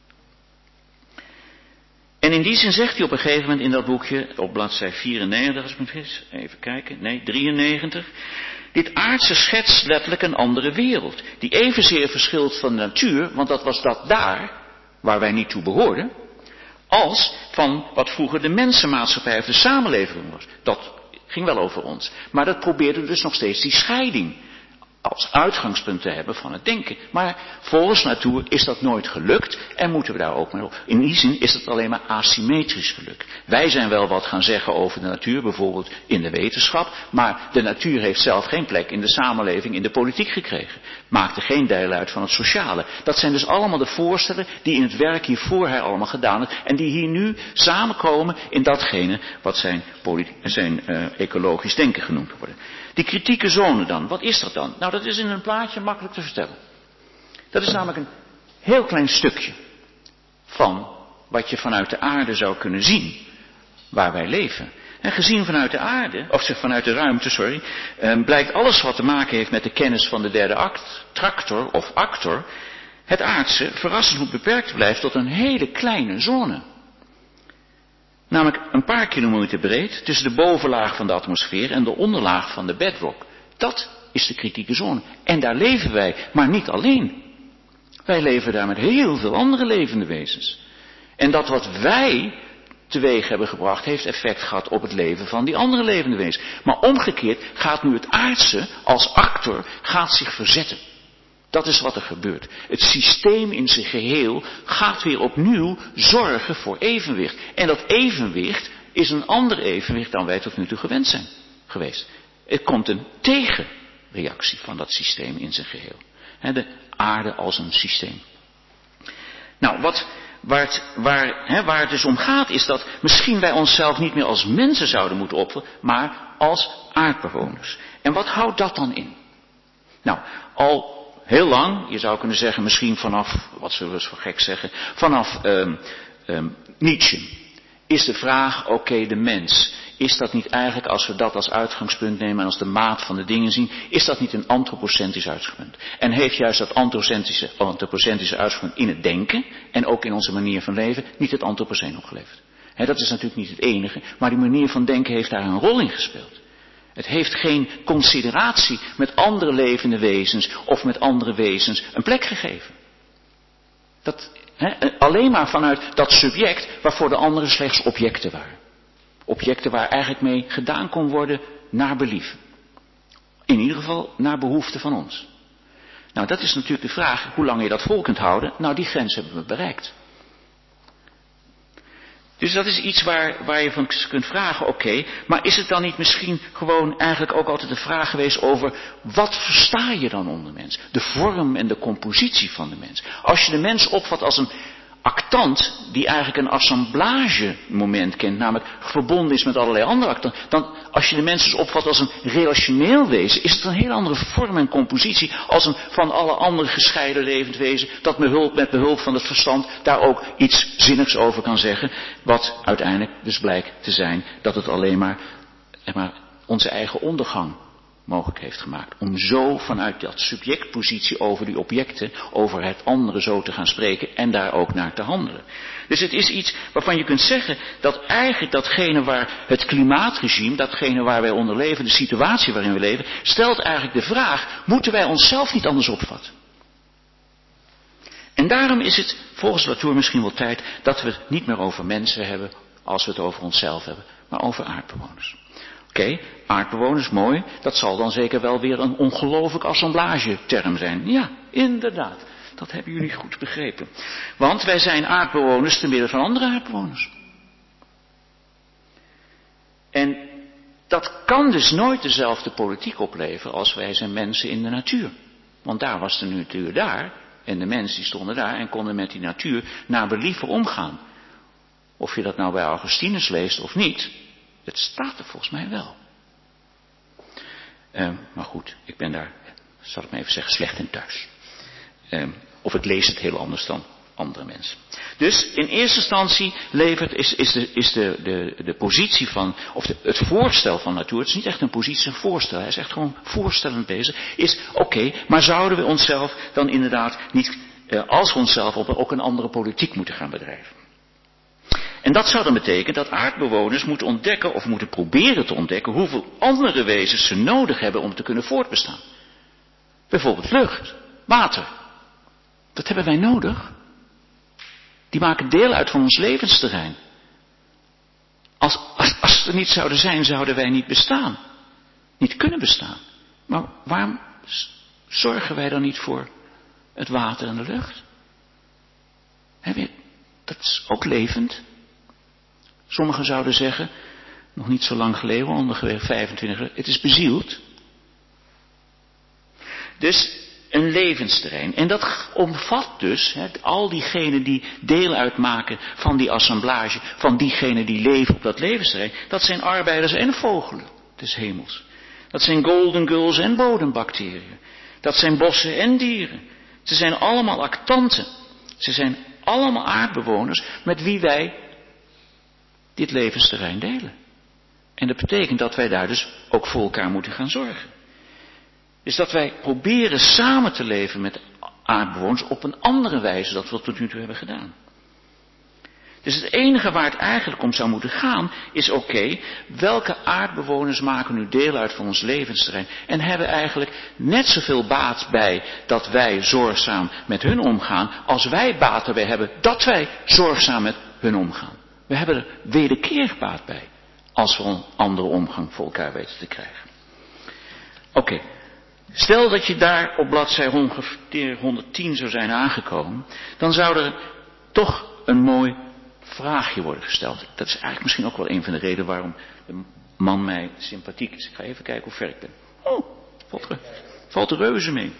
En in die zin zegt hij op een gegeven moment in dat boekje, op bladzij 94, als ik me vergis, even kijken, nee, 93. Dit aardse schetst letterlijk een andere wereld, die evenzeer verschilt van de natuur, want dat was dat daar, waar wij niet toe behoorden, als van wat vroeger de mensenmaatschappij of de samenleving was. Dat ging wel over ons. Maar dat probeerde dus nog steeds die scheiding als uitgangspunt te hebben van het denken. Maar volgens natuur is dat nooit gelukt en moeten we daar ook maar op. In die zin is het alleen maar asymmetrisch gelukt. Wij zijn wel wat gaan zeggen over de natuur, bijvoorbeeld in de wetenschap, maar de natuur heeft zelf geen plek in de samenleving, in de politiek gekregen. Maakte geen deel uit van het sociale. Dat zijn dus allemaal de voorstellen die in het werk hiervoor hij allemaal gedaan heeft en die hier nu samenkomen in datgene wat zijn ecologisch denken genoemd worden. Die kritieke zone dan, wat is dat dan? Nou, dat is in een plaatje makkelijk te vertellen. Dat is namelijk een heel klein stukje van wat je vanuit de aarde zou kunnen zien, waar wij leven. En gezien vanuit de aarde, vanuit de ruimte, blijkt alles wat te maken heeft met de kennis van de derde tractor of actor, het aardse verrassend hoe beperkt blijft tot een hele kleine zone. Namelijk een paar kilometer breed tussen de bovenlaag van de atmosfeer en de onderlaag van de bedrock. Dat is de kritieke zone. En daar leven wij, maar niet alleen. Wij leven daar met heel veel andere levende wezens. En dat wat wij teweeg hebben gebracht, heeft effect gehad op het leven van die andere levende wezens. Maar omgekeerd gaat nu het aardse als actor gaat zich verzetten. Dat is wat er gebeurt. Het systeem in zijn geheel gaat weer opnieuw zorgen voor evenwicht. En dat evenwicht is een ander evenwicht dan wij tot nu toe gewend zijn geweest. Er komt een tegenreactie van dat systeem in zijn geheel. De aarde als een systeem. Nou, waar het dus om gaat is dat misschien wij onszelf niet meer als mensen zouden moeten opvatten, maar als aardbewoners. En wat houdt dat dan in? Nou, al heel lang, je zou kunnen zeggen misschien vanaf, wat zullen we eens voor gek zeggen, vanaf Nietzsche is de vraag, oké, de mens, is dat niet eigenlijk, als we dat als uitgangspunt nemen en als de maat van de dingen zien, is dat niet een antropocentrisch uitgangspunt? En heeft juist dat antropocentrische uitgangspunt in het denken en ook in onze manier van leven niet het antropoceen opgeleverd? Dat is natuurlijk niet het enige, maar die manier van denken heeft daar een rol in gespeeld. Het heeft geen consideratie met andere levende wezens of met andere wezens een plek gegeven. Alleen maar vanuit dat subject waarvoor de anderen slechts objecten waren. Objecten waar eigenlijk mee gedaan kon worden naar believen. In ieder geval naar behoefte van ons. Nou, dat is natuurlijk de vraag, hoe lang je dat vol kunt houden. Nou, die grens hebben we bereikt. Dus dat is iets waar je van kunt vragen, oké, maar is het dan niet misschien gewoon eigenlijk ook altijd de vraag geweest over, wat versta je dan onder mens? De vorm en de compositie van de mens. Als je de mens opvat als een actant die eigenlijk een assemblagemoment kent, namelijk verbonden is met allerlei andere actanten, dan als je de mens dus opvat als een relationeel wezen, is het een heel andere vorm en compositie als een van alle andere gescheiden levend wezen, dat met behulp van het verstand daar ook iets zinnigs over kan zeggen, wat uiteindelijk dus blijkt te zijn dat het alleen maar onze eigen ondergang mogelijk heeft gemaakt. Om zo vanuit dat subjectpositie over die objecten, over het andere zo te gaan spreken en daar ook naar te handelen. Dus het is iets waarvan je kunt zeggen dat eigenlijk datgene waar het klimaatregime, datgene waar wij onder leven, de situatie waarin we leven, stelt eigenlijk de vraag, moeten wij onszelf niet anders opvatten? En daarom is het volgens Latour misschien wel tijd dat we het niet meer over mensen hebben als we het over onszelf hebben, maar over aardbewoners. Oké, aardbewoners, mooi, dat zal dan zeker wel weer een ongelooflijk assemblageterm zijn. Ja, inderdaad, dat hebben jullie goed begrepen. Want wij zijn aardbewoners te midden van andere aardbewoners. En dat kan dus nooit dezelfde politiek opleveren als wij zijn mensen in de natuur. Want daar was de natuur daar en de mensen die stonden daar en konden met die natuur naar believen omgaan. Of je dat nou bij Augustinus leest of niet, het staat er volgens mij wel. Maar goed, ik ben daar, zal ik maar even zeggen, slecht in thuis. Of ik lees het heel anders dan andere mensen. Dus in eerste instantie is de positie van, of het voorstel van natuur, het is niet echt een positie, een voorstel, hij is echt gewoon voorstellend bezig, is oké, maar zouden we onszelf dan inderdaad niet, als we onszelf ook een andere politiek moeten gaan bedrijven? En dat zou dan betekenen dat aardbewoners moeten ontdekken, of moeten proberen te ontdekken, hoeveel andere wezens ze nodig hebben om te kunnen voortbestaan. Bijvoorbeeld lucht, water. Dat hebben wij nodig. Die maken deel uit van ons levensterrein. Als ze er niet zouden zijn, zouden wij niet bestaan. Niet kunnen bestaan. Maar waarom Zorgen wij dan niet voor het water en de lucht? Dat is ook levend. Sommigen zouden zeggen, nog niet zo lang geleden, ongeveer 25 jaar, het is bezield. Dus een levensterrein. En dat omvat dus al diegenen die deel uitmaken van die assemblage, van diegenen die leven op dat levensterrein. Dat zijn arbeiders en vogelen des hemels. Dat zijn golden gulls en bodembacteriën. Dat zijn bossen en dieren. Ze zijn allemaal actanten. Ze zijn allemaal aardbewoners met wie wij dit levensterrein delen. En dat betekent dat wij daar dus ook voor elkaar moeten gaan zorgen. Dus dat wij proberen samen te leven met aardbewoners op een andere wijze dan we tot nu toe hebben gedaan. Dus het enige waar het eigenlijk om zou moeten gaan is oké, welke aardbewoners maken nu deel uit van ons levensterrein en hebben eigenlijk net zoveel baat bij dat wij zorgzaam met hun omgaan als wij baat erbij hebben dat wij zorgzaam met hun omgaan. We hebben er wederkerig baat bij als we een andere omgang voor elkaar weten te krijgen. Oké. Stel dat je daar op bladzij 110 zou zijn aangekomen, dan zou er toch een mooi vraagje worden gesteld. Dat is eigenlijk misschien ook wel een van de redenen waarom de man mij sympathiek is. Ik ga even kijken hoe ver ik ben. Oh, valt er reuze mee.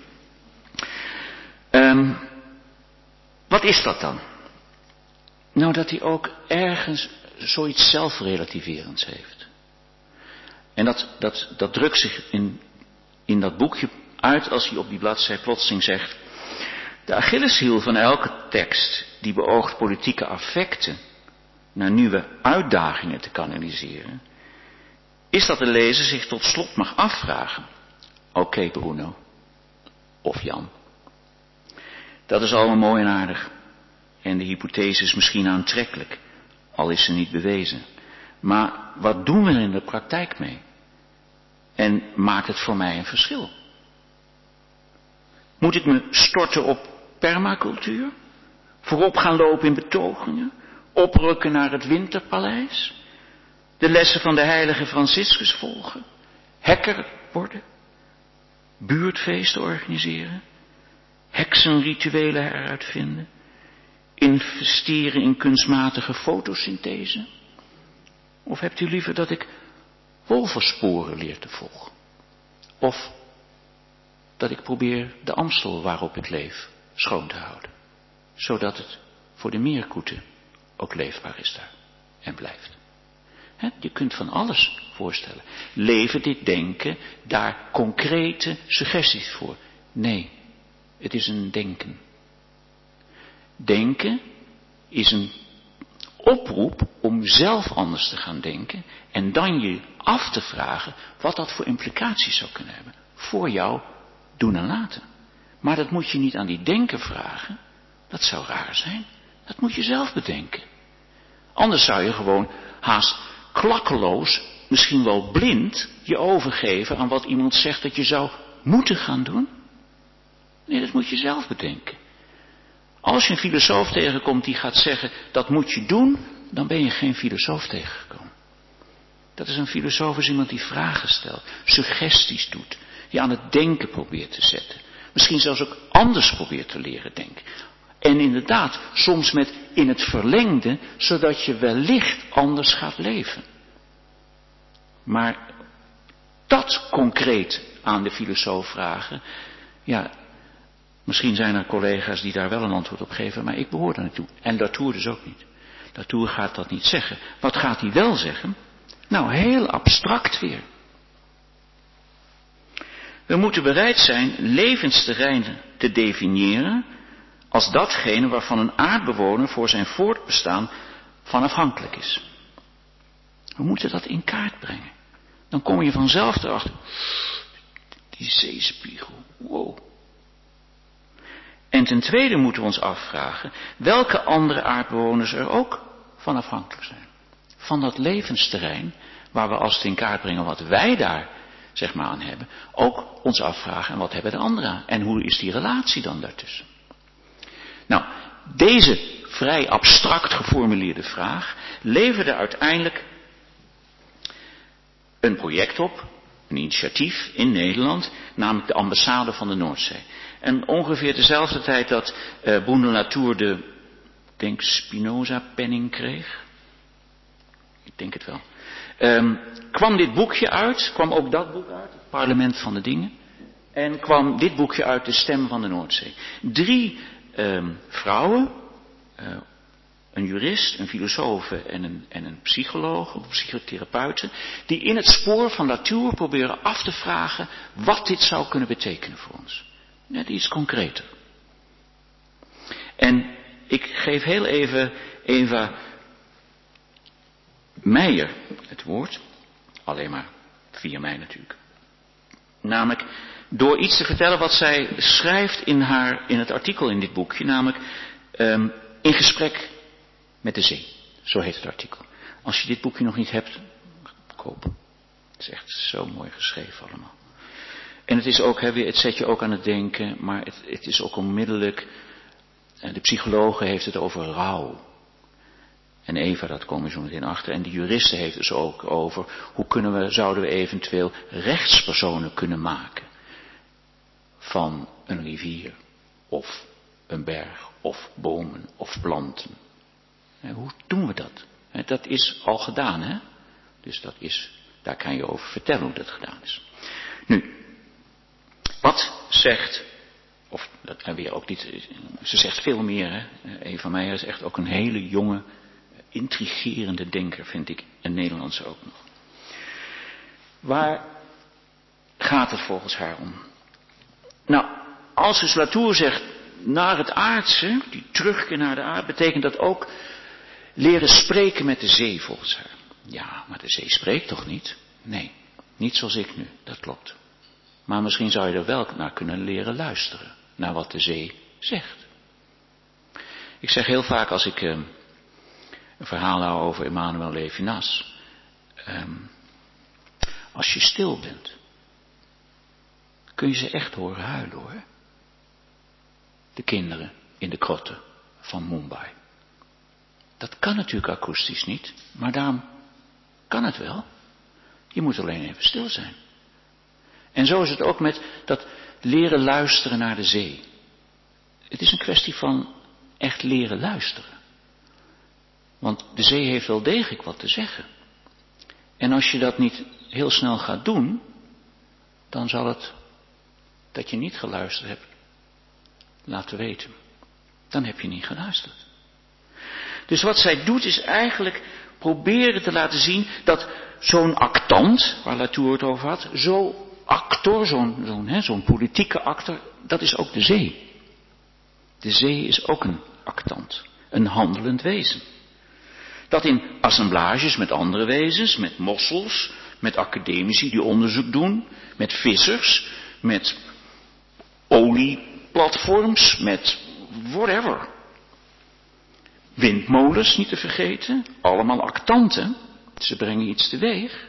Wat is dat dan? Nou, dat hij ook ergens zoiets zelfrelativerends heeft. En dat drukt zich in dat boekje uit als hij op die bladzij plotseling zegt: de Achilleshiel van elke tekst die beoogt politieke affecten naar nieuwe uitdagingen te kanaliseren, is dat de lezer zich tot slot mag afvragen: oké, Bruno of Jan, dat is allemaal mooi en aardig en de hypothese is misschien aantrekkelijk, al is ze niet bewezen, maar wat doen we er in de praktijk mee? En maakt het voor mij een verschil? Moet ik me storten op permacultuur? Voorop gaan lopen in betogingen? Oprukken naar het Winterpaleis? De lessen van de heilige Franciscus volgen? Hacker worden? Buurtfeesten organiseren? Heksenrituelen heruitvinden? Investeren in kunstmatige fotosynthese? Of hebt u liever dat ik wolvensporen leer te volgen? Of dat ik probeer de Amstel waarop ik leef schoon te houden, zodat het voor de meerkoeten ook leefbaar is daar en blijft. Je kunt van alles voorstellen. Leven dit denken daar concrete suggesties voor? Nee, het is een denken. Denken is een oproep om zelf anders te gaan denken en dan je af te vragen wat dat voor implicaties zou kunnen hebben voor jou doen en laten. Maar dat moet je niet aan die denken vragen, dat zou raar zijn. Dat moet je zelf bedenken. Anders zou je gewoon haast klakkeloos, misschien wel blind, je overgeven aan wat iemand zegt dat je zou moeten gaan doen. Nee, dat moet je zelf bedenken. Als je een filosoof tegenkomt die gaat zeggen, dat moet je doen, dan ben je geen filosoof tegengekomen. Dat is een filosoof, is iemand die vragen stelt, suggesties doet, die aan het denken probeert te zetten. Misschien zelfs ook anders probeert te leren denken. En inderdaad, soms met in het verlengde, zodat je wellicht anders gaat leven. Maar dat concreet aan de filosoof vragen, ja, misschien zijn er collega's die daar wel een antwoord op geven, maar ik behoor daar naartoe. En Latour dus ook niet. Latour gaat dat niet zeggen. Wat gaat hij wel zeggen? Nou, heel abstract weer. We moeten bereid zijn levensterreinen te definiëren als datgene waarvan een aardbewoner voor zijn voortbestaan van afhankelijk is. We moeten dat in kaart brengen. Dan kom je vanzelf erachter. Die zeespiegel, wow. En ten tweede moeten we ons afvragen welke andere aardbewoners er ook van afhankelijk zijn. Van dat levensterrein waar we als het in kaart brengen wat wij daar zeg maar aan hebben, ook ons afvragen en wat hebben de anderen aan. En hoe is die relatie dan daartussen? Nou, deze vrij abstract geformuleerde vraag leverde uiteindelijk een project op, een initiatief in Nederland, namelijk de ambassade van de Noordzee. En ongeveer dezelfde tijd dat Bruno Latour de, ik denk Spinoza-penning kreeg, ik denk het wel, kwam dit boekje uit, kwam ook dat boek uit, het Parlement van de Dingen, en kwam dit boekje uit, De Stem van de Noordzee. 3 vrouwen, een jurist, een filosoof en een psycholoog of psychotherapeute, die in het spoor van Latour proberen af te vragen wat dit zou kunnen betekenen voor ons. Net iets concreter. En ik geef heel even Eva Meijer het woord, alleen maar via mij natuurlijk. Namelijk door iets te vertellen wat zij schrijft in het artikel in dit boekje, namelijk in gesprek met de zee. Zo heet het artikel. Als je dit boekje nog niet hebt, koop. Het is echt zo mooi geschreven allemaal. En het is ook, het zet je ook aan het denken, maar het is ook onmiddellijk, de psychologe heeft het over rouw. En Eva, dat komen we zo meteen achter. En de juristen heeft het dus ook over, zouden we eventueel rechtspersonen kunnen maken. Van een rivier, of een berg, of bomen, of planten. Hoe doen we dat? Dat is al gedaan, hè? Dus daar kan je over vertellen hoe dat gedaan is. Nu, wat zegt, of dat weer ook niet, ze zegt veel meer, hè? Eva Meijer is echt ook een hele jonge, intrigerende denker, vind ik, een Nederlandse ook nog. Waar gaat het volgens haar om? Nou, als dus Latour zegt, naar het aardse, die terugkeer naar de aarde, betekent dat ook leren spreken met de zee volgens haar. Ja, maar de zee spreekt toch niet? Nee, niet zoals ik nu, dat klopt. Maar misschien zou je er wel naar kunnen leren luisteren, naar wat de zee zegt. Ik zeg heel vaak als ik een verhaal hou over Emmanuel Levinas. Als je stil bent, kun je ze echt horen huilen hoor. De kinderen in de krotten van Mumbai. Dat kan natuurlijk akoestisch niet, maar daarom kan het wel. Je moet alleen even stil zijn. En zo is het ook met dat leren luisteren naar de zee. Het is een kwestie van echt leren luisteren. Want de zee heeft wel degelijk wat te zeggen. En als je dat niet heel snel gaat doen, dan zal het dat je niet geluisterd hebt laten weten. Dan heb je niet geluisterd. Dus wat zij doet is eigenlijk proberen te laten zien dat zo'n actant, waar Latour het over had, zo'n actor, zo'n politieke actor, dat is ook de zee. De zee is ook een actant, een handelend wezen. Dat in assemblages met andere wezens, met mossels, met academici die onderzoek doen, met vissers, met olieplatforms, met whatever. Windmolens niet te vergeten, allemaal actanten, ze brengen iets teweeg.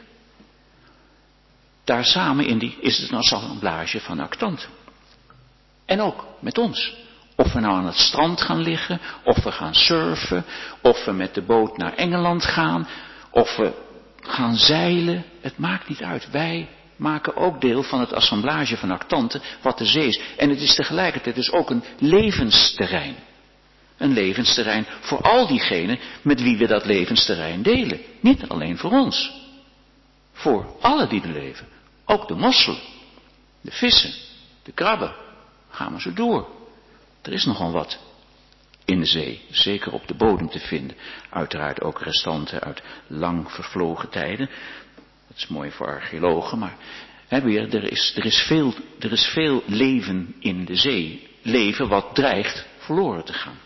Daar samen is het een assemblage van actanten. En ook met ons. Of we nou aan het strand gaan liggen, of we gaan surfen, of we met de boot naar Engeland gaan, of we gaan zeilen. Het maakt niet uit. Wij maken ook deel van het assemblage van actanten wat de zee is. En het is tegelijkertijd dus ook een levensterrein. Een levensterrein voor al diegenen met wie we dat levensterrein delen. Niet alleen voor ons. Voor alle die er leven. Ook de mosselen, de vissen, de krabben. Gaan we zo door. Er is nogal wat in de zee, zeker op de bodem te vinden. Uiteraard ook restanten uit lang vervlogen tijden. Dat is mooi voor archeologen, maar er is veel leven in de zee. Leven wat dreigt verloren te gaan.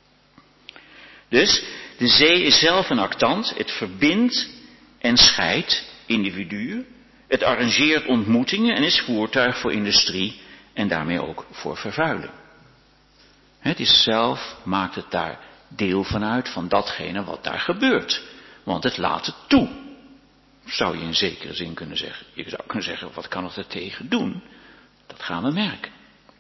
Dus de zee is zelf een actant. Het verbindt en scheidt individuen. Het arrangeert ontmoetingen en is voertuig voor industrie en daarmee ook voor vervuiling. Het is zelf, maakt het daar deel van uit van datgene wat daar gebeurt. Want het laat het toe. Zou je in zekere zin kunnen zeggen. Je zou kunnen zeggen, wat kan het er tegen doen? Dat gaan we merken.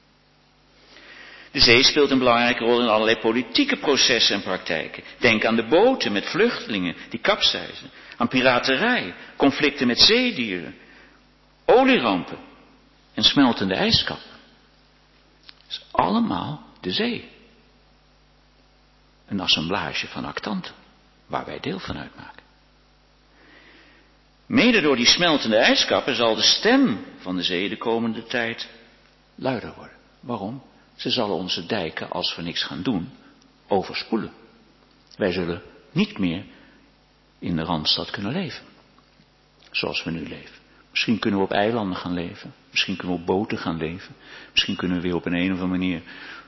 De zee speelt een belangrijke rol in allerlei politieke processen en praktijken. Denk aan de boten met vluchtelingen die kapseizen. Aan piraterij, conflicten met zeedieren. olierampen en smeltende ijskap. Dat is allemaal de zee. Een assemblage van actanten, waar wij deel van uitmaken. Mede door die smeltende ijskappen zal de stem van de zee de komende tijd luider worden. Waarom? Ze zal onze dijken, als we niks gaan doen, overspoelen. Wij zullen niet meer in de Randstad kunnen leven. Zoals we nu leven. Misschien kunnen we op eilanden gaan leven. Misschien kunnen we op boten gaan leven. Misschien kunnen we weer op een of andere manier,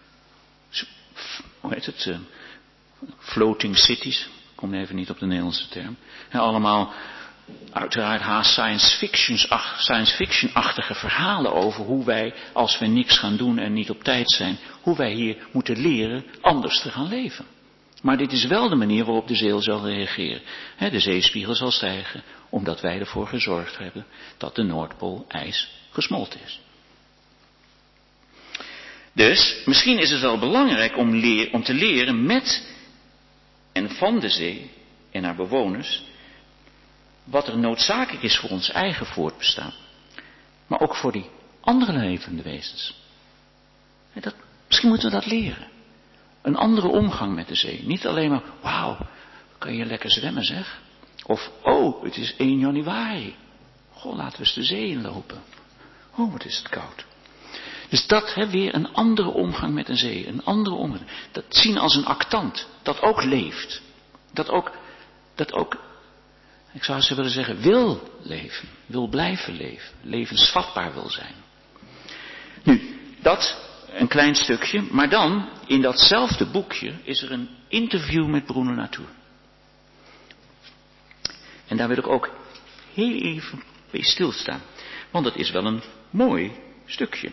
hoe heet het, floating cities. Ik kom even niet op de Nederlandse term. Allemaal uiteraard haast science fiction-achtige verhalen over hoe wij, als we niks gaan doen en niet op tijd zijn, hoe wij hier moeten leren anders te gaan leven. Maar dit is wel de manier waarop de zee zal reageren. De zeespiegel zal stijgen, omdat wij ervoor gezorgd hebben dat de Noordpoolijs gesmolten is. Dus, misschien is het wel belangrijk om te leren met en van de zee en haar bewoners, wat er noodzakelijk is voor ons eigen voortbestaan. Maar ook voor die andere levende wezens. Misschien moeten we dat leren. Een andere omgang met de zee. Niet alleen maar, wauw, kan je lekker zwemmen zeg. Of, oh, het is 1 januari. Goh, laten we eens de zee inlopen. Oh, wat is het koud. Dus dat, weer een andere omgang met een zee. Een andere omgang. Dat zien als een actant. Dat ook leeft. Dat ook, ik zou ze willen zeggen, wil leven. Wil blijven leven. Levensvatbaar wil zijn. Nu, dat een klein stukje. Maar dan, in datzelfde boekje, is er een interview met Bruno Latour. En daar wil ik ook heel even bij stilstaan. Want dat is wel een mooi stukje.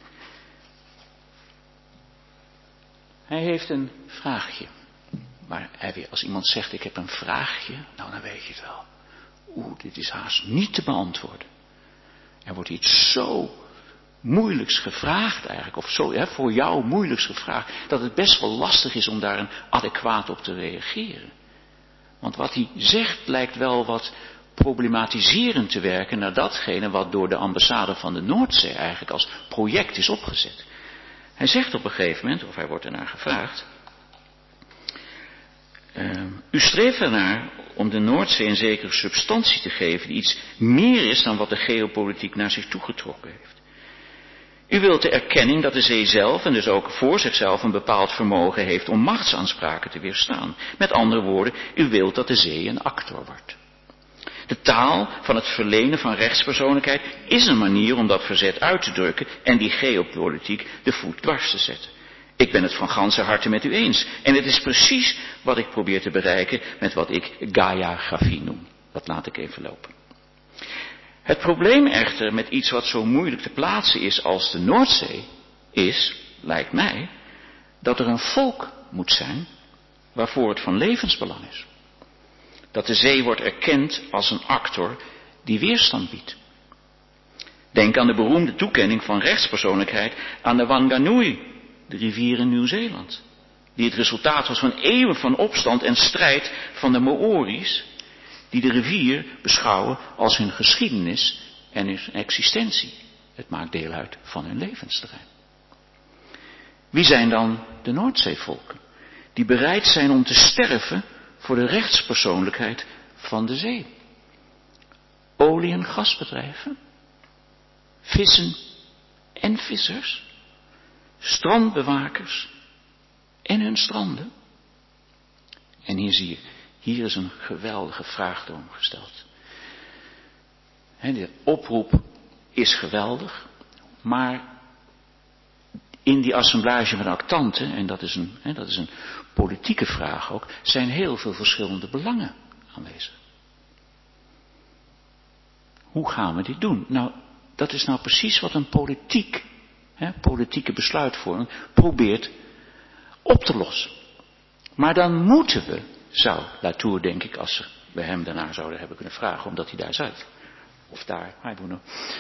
Hij heeft een vraagje. Maar als iemand zegt, ik heb een vraagje, nou dan weet je het wel. Dit is haast niet te beantwoorden. Er wordt iets zo moeilijks gevraagd eigenlijk, of zo voor jou moeilijks gevraagd, dat het best wel lastig is om daar een adequaat op te reageren. Want wat hij zegt lijkt wel wat problematiserend te werken naar datgene wat door de ambassade van de Noordzee eigenlijk als project is opgezet. Hij zegt op een gegeven moment, of hij wordt ernaar gevraagd, u streeft ernaar om de Noordzee een zekere substantie te geven die iets meer is dan wat de geopolitiek naar zich toegetrokken heeft. U wilt de erkenning dat de zee zelf en dus ook voor zichzelf een bepaald vermogen heeft om machtsaanspraken te weerstaan. Met andere woorden, u wilt dat de zee een actor wordt. De taal van het verlenen van rechtspersoonlijkheid is een manier om dat verzet uit te drukken en die geopolitiek de voet dwars te zetten. Ik ben het van ganse harte met u eens. En het is precies wat ik probeer te bereiken met wat ik Gaia-grafie noem. Dat laat ik even lopen. Het probleem echter met iets wat zo moeilijk te plaatsen is als de Noordzee is, lijkt mij, dat er een volk moet zijn waarvoor het van levensbelang is. Dat de zee wordt erkend als een actor die weerstand biedt. Denk aan de beroemde toekenning van rechtspersoonlijkheid aan de Wanganui, de rivier in Nieuw-Zeeland, die het resultaat was van eeuwen van opstand en strijd van de Maori's, die de rivier beschouwen als hun geschiedenis en hun existentie. Het maakt deel uit van hun levensterrein. Wie zijn dan de Noordzeevolken? Die bereid zijn om te sterven voor de rechtspersoonlijkheid van de zee. Olie- en gasbedrijven, vissen en vissers, strandbewakers en hun stranden. En hier zie je, hier is een geweldige vraag door hem gesteld. De oproep is geweldig, maar in die assemblage van actanten, en dat is een politieke vraag ook, zijn heel veel verschillende belangen aanwezig. Hoe gaan we dit doen? Nou, dat is nou precies wat een politieke besluitvorming probeert op te lossen. Maar dan moeten we, zou Latour denk ik, als we hem daarna zouden hebben kunnen vragen, omdat hij daar zat, of daar, hi Bruno,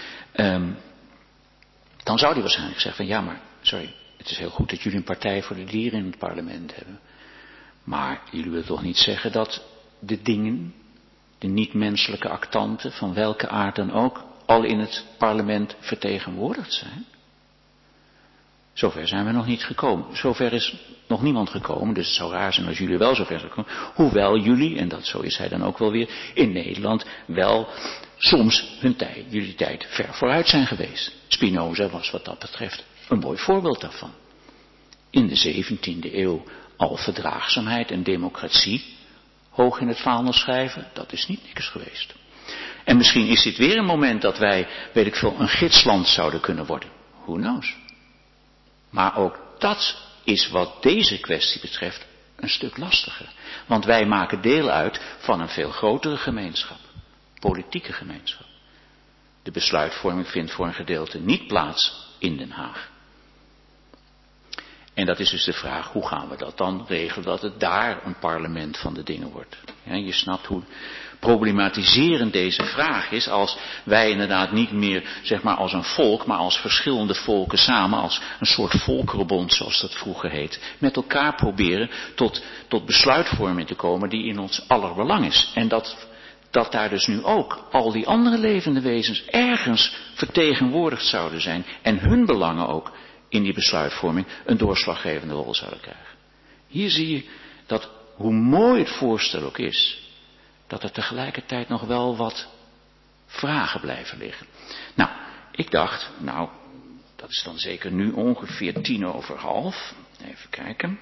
dan zou hij waarschijnlijk zeggen van ja, maar sorry, het is heel goed dat jullie een partij voor de dieren in het parlement hebben. Maar jullie willen toch niet zeggen dat de dingen, de niet-menselijke actanten, van welke aard dan ook, al in het parlement vertegenwoordigd zijn? Zover zijn we nog niet gekomen. Zover is nog niemand gekomen, dus het zou raar zijn als jullie wel zover zijn gekomen. Hoewel jullie, en dat zo is hij dan ook wel weer, in Nederland wel soms jullie tijd ver vooruit zijn geweest. Spinoza was wat dat betreft een mooi voorbeeld daarvan. In de 17e eeuw al verdraagzaamheid en democratie hoog in het vaandel schrijven, dat is niet niks geweest. En misschien is dit weer een moment dat wij, weet ik veel, een gidsland zouden kunnen worden. Who knows? Maar ook dat is wat deze kwestie betreft een stuk lastiger. Want wij maken deel uit van een veel grotere gemeenschap. Politieke gemeenschap. De besluitvorming vindt voor een gedeelte niet plaats in Den Haag. En dat is dus de vraag, hoe gaan we dat dan regelen dat het daar een parlement van de dingen wordt. Ja, je snapt hoe problematiserend deze vraag is als wij inderdaad niet meer, zeg maar als een volk, maar als verschillende volken samen, als een soort volkerenbond zoals dat vroeger heet, met elkaar proberen tot besluitvorming te komen die in ons aller belang is. En dat daar dus nu ook al die andere levende wezens ergens vertegenwoordigd zouden zijn en hun belangen ook in die besluitvorming een doorslaggevende rol zouden krijgen. Hier zie je dat, hoe mooi het voorstel ook is, dat er tegelijkertijd nog wel wat vragen blijven liggen. Nou, ik dacht, dat is dan zeker nu ongeveer 11:10. Even kijken.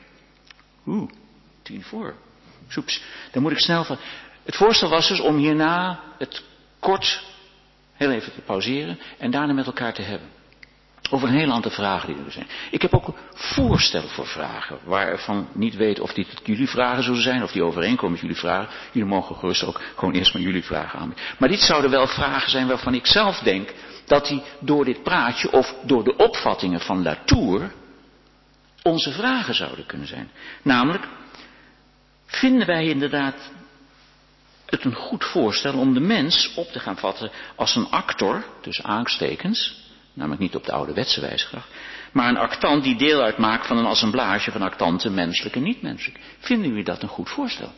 10:00. Soeps, dan moet ik snel van. Het voorstel was dus om hierna het kort heel even te pauzeren en daarna met elkaar te hebben. Over een hele aantal vragen die er zijn. Ik heb ook voorstellen voor vragen, waarvan niet weet of die jullie vragen zullen zijn, of die overeenkomen met jullie vragen. Jullie mogen gerust ook gewoon eerst maar jullie vragen aan. Maar dit zouden wel vragen zijn waarvan ik zelf denk dat die door dit praatje of door de opvattingen van Latour onze vragen zouden kunnen zijn. Namelijk, vinden wij inderdaad het een goed voorstel om de mens op te gaan vatten als een actor, dus aanstekens, namelijk niet op de ouderwetse wijze graag, maar een actant die deel uitmaakt van een assemblage van actanten, menselijk en niet-menselijk. Vinden jullie dat een goed voorstel?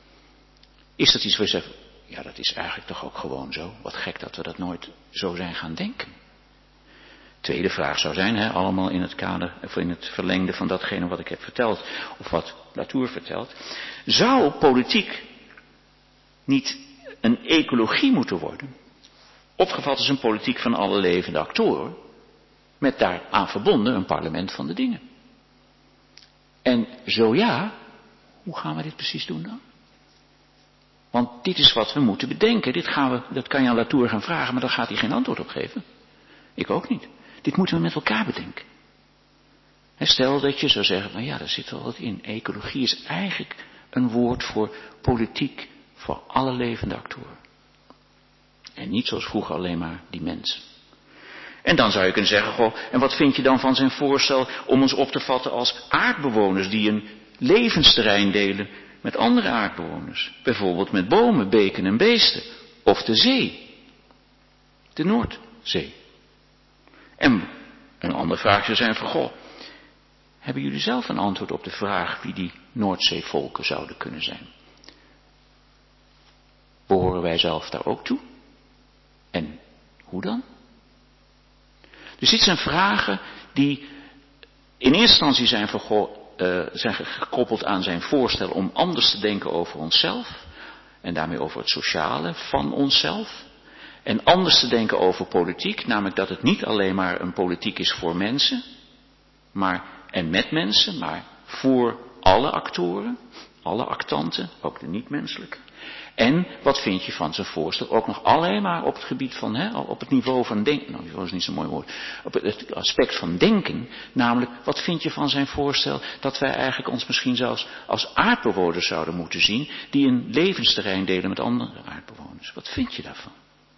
Is dat iets waar je zegt, ja, dat is eigenlijk toch ook gewoon zo. Wat gek dat we dat nooit zo zijn gaan denken. Tweede vraag zou zijn, allemaal in het kader, of in het verlengde van datgene wat ik heb verteld, of wat Latour vertelt. Zou politiek niet een ecologie moeten worden? Opgevat als een politiek van alle levende actoren, met daaraan verbonden een parlement van de dingen. En zo ja, hoe gaan we dit precies doen dan? Want dit is wat we moeten bedenken. Dat kan je aan Latour gaan vragen, maar daar gaat hij geen antwoord op geven. Ik ook niet. Dit moeten we met elkaar bedenken. Stel dat je zou zeggen, ja, daar zit wel wat in. Ecologie is eigenlijk een woord voor politiek voor alle levende actoren. En niet zoals vroeger alleen maar die mensen. En dan zou je kunnen zeggen, en wat vind je dan van zijn voorstel om ons op te vatten als aardbewoners die een levensterrein delen met andere aardbewoners. Bijvoorbeeld met bomen, beken en beesten. Of de zee. De Noordzee. En een andere vraag zou zijn van, hebben jullie zelf een antwoord op de vraag wie die Noordzeevolken zouden kunnen zijn? Behoren wij zelf daar ook toe? En hoe dan? Dus dit zijn vragen die in eerste instantie zijn van, zijn gekoppeld aan zijn voorstel om anders te denken over onszelf. En daarmee over het sociale van onszelf. En anders te denken over politiek, namelijk dat het niet alleen maar een politiek is voor mensen, en met mensen, maar voor alle actoren, alle actanten, ook de niet-menselijke. En wat vind je van zijn voorstel ook nog alleen maar op het gebied van, op het niveau van denken, niveau is niet zo'n mooi woord, op het aspect van denken, namelijk wat vind je van zijn voorstel dat wij eigenlijk ons misschien zelfs als aardbewoners zouden moeten zien, die een levensterrein delen met andere aardbewoners. Wat vind je daarvan?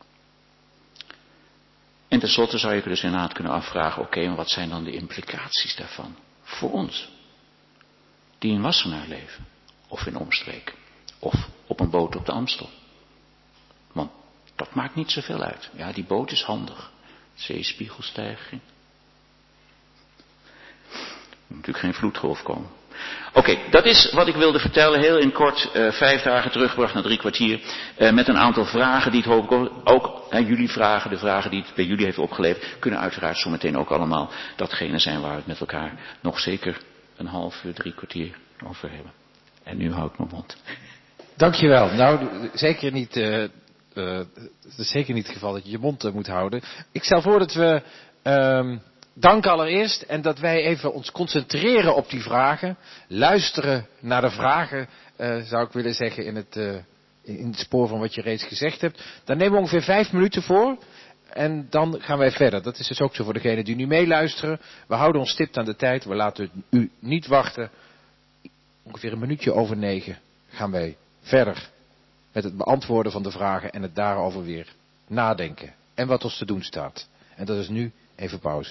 En tenslotte zou je dus inderdaad kunnen afvragen, oké, maar wat zijn dan de implicaties daarvan voor ons? Die in Wassenaar leven, of in omstreken, of op een boot op de Amstel. Want dat maakt niet zoveel uit. Ja, die boot is handig. Zeespiegelstijging. Er moet natuurlijk geen vloedgolf komen. Oké, dat is wat ik wilde vertellen. Heel in kort, 5 dagen teruggebracht naar 3 kwartier. Met een aantal vragen die het hoop ik ook jullie vragen, de vragen die het bij jullie heeft opgeleverd, kunnen uiteraard zometeen ook allemaal datgene zijn waar we het met elkaar nog zeker een half uur, 3 kwartier over hebben. En nu hou ik mijn mond. Dankjewel. Nou, zeker niet, het is zeker niet het geval dat je je mond moet houden. Ik stel voor dat we danken allereerst en dat wij even ons concentreren op die vragen. Luisteren naar de vragen, zou ik willen zeggen, in het spoor van wat je reeds gezegd hebt. Daar nemen we ongeveer 5 minuten voor. En dan gaan wij verder. Dat is dus ook zo voor degenen die nu meeluisteren. We houden ons stipt aan de tijd. We laten u niet wachten. Ongeveer 9:08 gaan wij verder met het beantwoorden van de vragen en het daarover weer nadenken. En wat ons te doen staat. En dat is nu even pauze.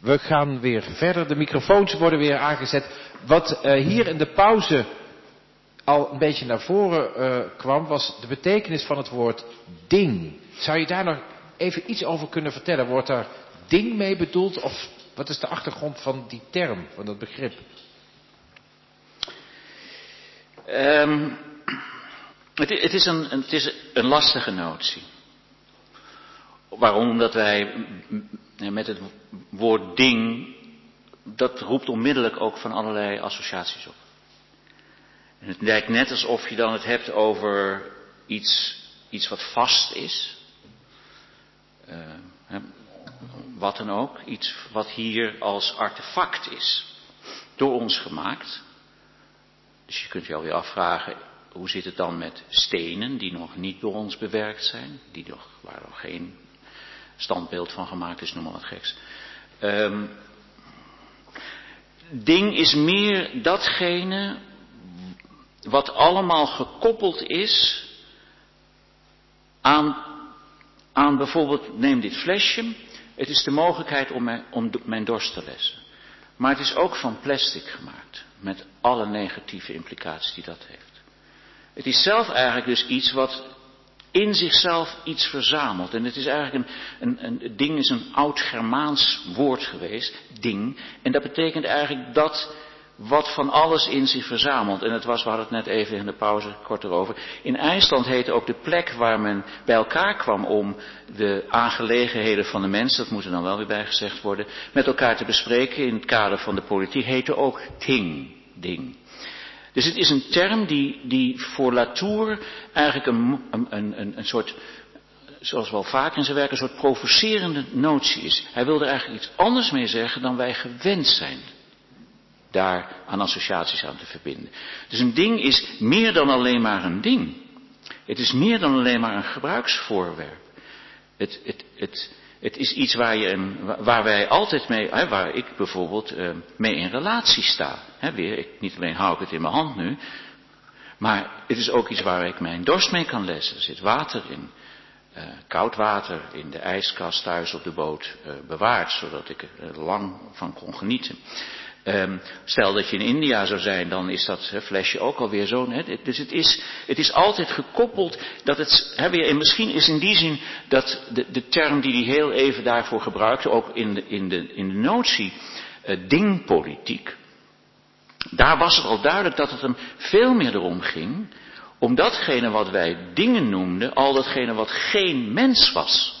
We gaan weer verder. De microfoons worden weer aangezet. Wat hier in de pauze al een beetje naar voren kwam, was de betekenis van het woord ding. Zou je daar nog even iets over kunnen vertellen? Wordt daar ding mee bedoeld? Of wat is de achtergrond van die term, van dat begrip? Het is een lastige notie. Waarom? Omdat wij met het woord ding, dat roept onmiddellijk ook van allerlei associaties op. En het lijkt net alsof je dan het hebt over iets wat vast is. Wat dan ook. Iets wat hier als artefact is. Door ons gemaakt. Dus je kunt je alweer afvragen, hoe zit het dan met stenen die nog niet door ons bewerkt zijn? Waar nog geen standbeeld van gemaakt is, noem maar wat geks. Ding is meer datgene wat allemaal gekoppeld is aan bijvoorbeeld, neem dit flesje. Het is de mogelijkheid om mijn dorst te lessen. Maar het is ook van plastic gemaakt. Met alle negatieve implicaties die dat heeft. Het is zelf eigenlijk dus iets wat in zichzelf iets verzamelt. En het is eigenlijk een ding is een oud-Germaans woord geweest. Ding. En dat betekent eigenlijk dat wat van alles in zich verzamelt. En we hadden het net even in de pauze kort erover. In IJsland heette ook de plek waar men bij elkaar kwam om de aangelegenheden van de mens, dat moet er dan wel weer bij gezegd worden, met elkaar te bespreken in het kader van de politiek, heette ook ding. Dus het is een term die voor Latour eigenlijk een soort, zoals wel vaak in zijn werk, een soort provocerende notie is. Hij wil er eigenlijk iets anders mee zeggen dan wij gewend zijn daar aan associaties aan te verbinden. Dus een ding is meer dan alleen maar een ding. Het is meer dan alleen maar een gebruiksvoorwerp. Het is iets waar wij altijd mee, waar ik bijvoorbeeld mee in relatie sta. Niet alleen hou ik het in mijn hand nu, maar het is ook iets waar ik mijn dorst mee kan lessen. Er zit water in, koud water in de ijskast thuis op de boot bewaard, zodat ik er lang van kon genieten. Stel dat je in India zou zijn, dan is dat flesje ook alweer zo. Dus het is altijd gekoppeld dat het, en misschien is in die zin dat de term die hij heel even daarvoor gebruikte, ook in de notie dingpolitiek, daar was het al duidelijk dat het hem veel meer erom ging, om datgene wat wij dingen noemden, al datgene wat geen mens was,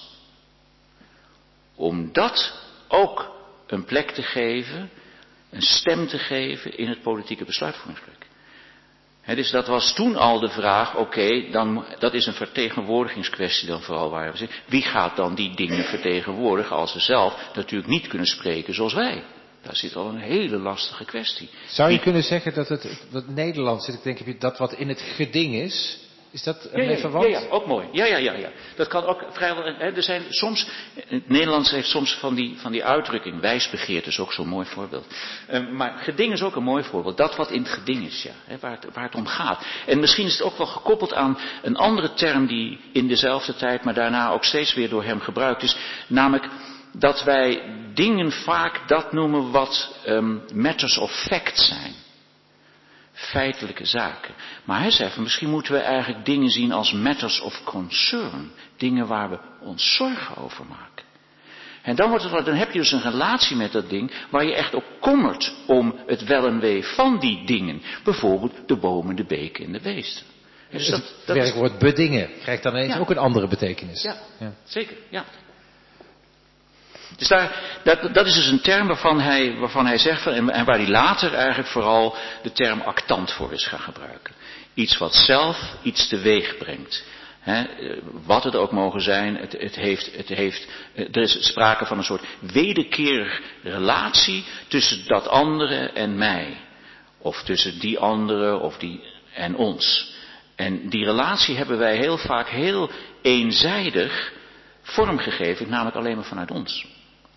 om dat ook een plek te geven, een stem te geven in het politieke besluitvormingsgesprek. Dus dat was toen al de vraag, dan dat is een vertegenwoordigingskwestie dan vooral waar we zitten. Wie gaat dan die dingen vertegenwoordigen als ze zelf natuurlijk niet kunnen spreken zoals wij? Daar zit al een hele lastige kwestie. Zou je kunnen zeggen dat het Nederlands, ik denk dat wat in het geding is dat ermee verwant? Ja, ook mooi. Ja. Dat kan ook vrijwel, er zijn soms, het Nederlands heeft soms van die uitdrukking, wijsbegeerte is ook zo'n mooi voorbeeld. Maar geding is ook een mooi voorbeeld, dat wat in het geding is, waar het om gaat. En misschien is het ook wel gekoppeld aan een andere term die in dezelfde tijd, maar daarna ook steeds weer door hem gebruikt is, namelijk dat wij dingen vaak dat noemen wat matters of fact zijn. Feitelijke zaken. Maar hij zegt, misschien moeten we eigenlijk dingen zien als matters of concern. Dingen waar we ons zorgen over maken. En dan heb je dus een relatie met dat ding waar je echt op kommert om het wel en wee van die dingen. Bijvoorbeeld de bomen, de beken en de beesten. Dus het werkwoord bedingen krijgt dan ineens ook een andere betekenis. Ja. Zeker, ja. Dus dat is dus een term waarvan hij zegt, en waar hij later eigenlijk vooral de term actant voor is gaan gebruiken. Iets wat zelf iets teweeg brengt. Wat het ook mogen zijn, er is sprake van een soort wederkerige relatie tussen dat andere en mij. Of tussen die andere of die en ons. En die relatie hebben wij heel vaak heel eenzijdig vormgegeven, namelijk alleen maar vanuit ons.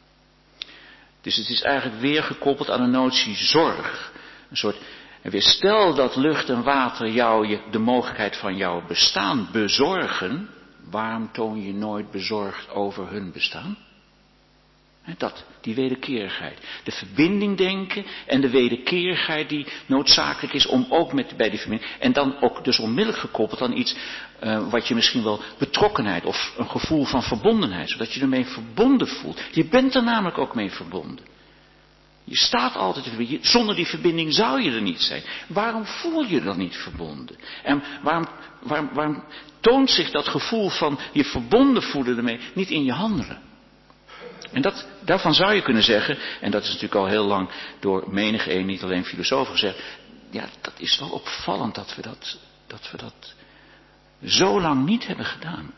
Dus het is eigenlijk weer gekoppeld aan een notie zorg. Een soort, en weer stel dat lucht en water jou de mogelijkheid van jouw bestaan bezorgen, waarom toon je nooit bezorgd over hun bestaan? Die wederkerigheid. De verbinding denken en de wederkerigheid die noodzakelijk is om ook bij die verbinding. En dan ook dus onmiddellijk gekoppeld aan iets wat je misschien wel betrokkenheid of een gevoel van verbondenheid. Zodat je ermee verbonden voelt. Je bent er namelijk ook mee verbonden. Je staat altijd in verbinding. Zonder die verbinding zou je er niet zijn. Waarom voel je dan niet verbonden? En waarom toont zich dat gevoel van je verbonden voelen ermee niet in je handelen? En daarvan zou je kunnen zeggen, en dat is natuurlijk al heel lang door menigeen, niet alleen filosofen gezegd, ja, dat is wel opvallend dat we dat zo lang niet hebben gedaan.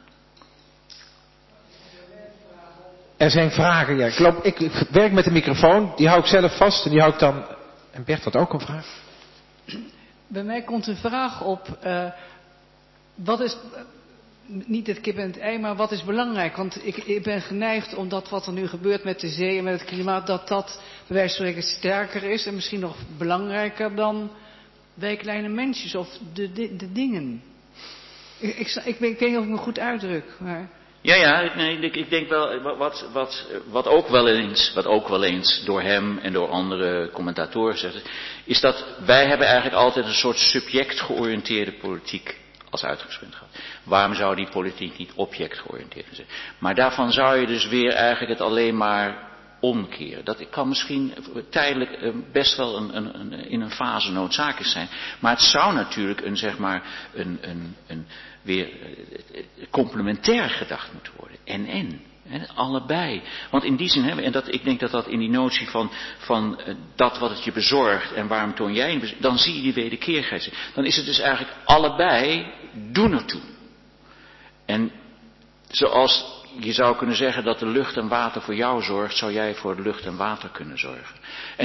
Er zijn vragen, ja. Ik werk met de microfoon, die hou ik zelf vast en die hou ik dan... En Bert had ook een vraag. Bij mij komt een vraag op, wat is... Niet het kip en het ei, maar wat is belangrijk? Want ik ben geneigd, omdat wat er nu gebeurt met de zee en met het klimaat, dat bij wijze van spreken sterker is en misschien nog belangrijker dan wij kleine mensjes of de dingen. Ik weet niet of ik me goed uitdruk, maar... Ja, nee, ik denk wel, wat ook wel eens door hem en door andere commentatoren gezegd is dat wij hebben eigenlijk altijd een soort subject-georiënteerde politiek als uitgangspunt gehad. Waarom zou die politiek niet object-georiënteerd zijn? Maar daarvan zou je dus weer eigenlijk het alleen maar omkeren. Dat kan misschien tijdelijk best wel in een fase noodzakelijk zijn. Maar het zou natuurlijk een weer complementair gedacht moeten worden. En. Allebei. Want in die zin hebben we, en ik denk dat in die notie van dat wat het je bezorgt en waarom toon jij in, dan zie je die wederkerigheid. Dan is het dus eigenlijk allebei doen ertoe. En zoals je zou kunnen zeggen dat de lucht en water voor jou zorgt, zou jij voor de lucht en water kunnen zorgen. En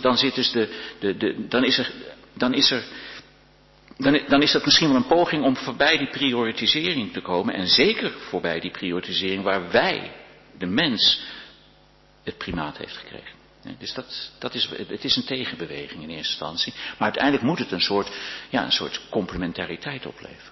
dan is dat misschien wel een poging om voorbij die prioritisering te komen. En zeker voorbij die prioritisering waar wij, de mens, het primaat heeft gekregen. Dus het is een tegenbeweging in eerste instantie. Maar uiteindelijk moet het een soort complementariteit opleveren.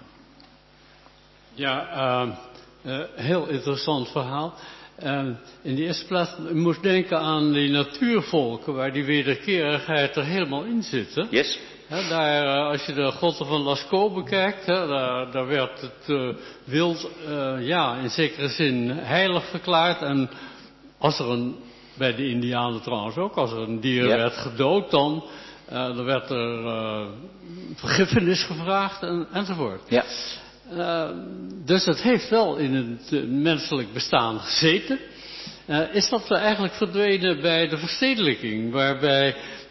Ja, heel interessant verhaal. In de eerste plaats moest denken aan die natuurvolken waar die wederkerigheid er helemaal in zit. Hè? Yes. Daar, als je de grotten van Lascaux bekijkt, daar werd het wild in zekere zin heilig verklaard. En als er bij de Indianen trouwens ook, als er een dier werd gedood, dan werd er vergiffenis gevraagd enzovoort. Ja. Dus het heeft wel in het menselijk bestaan gezeten. Is dat eigenlijk verdwenen bij de verstedelijking, waarbij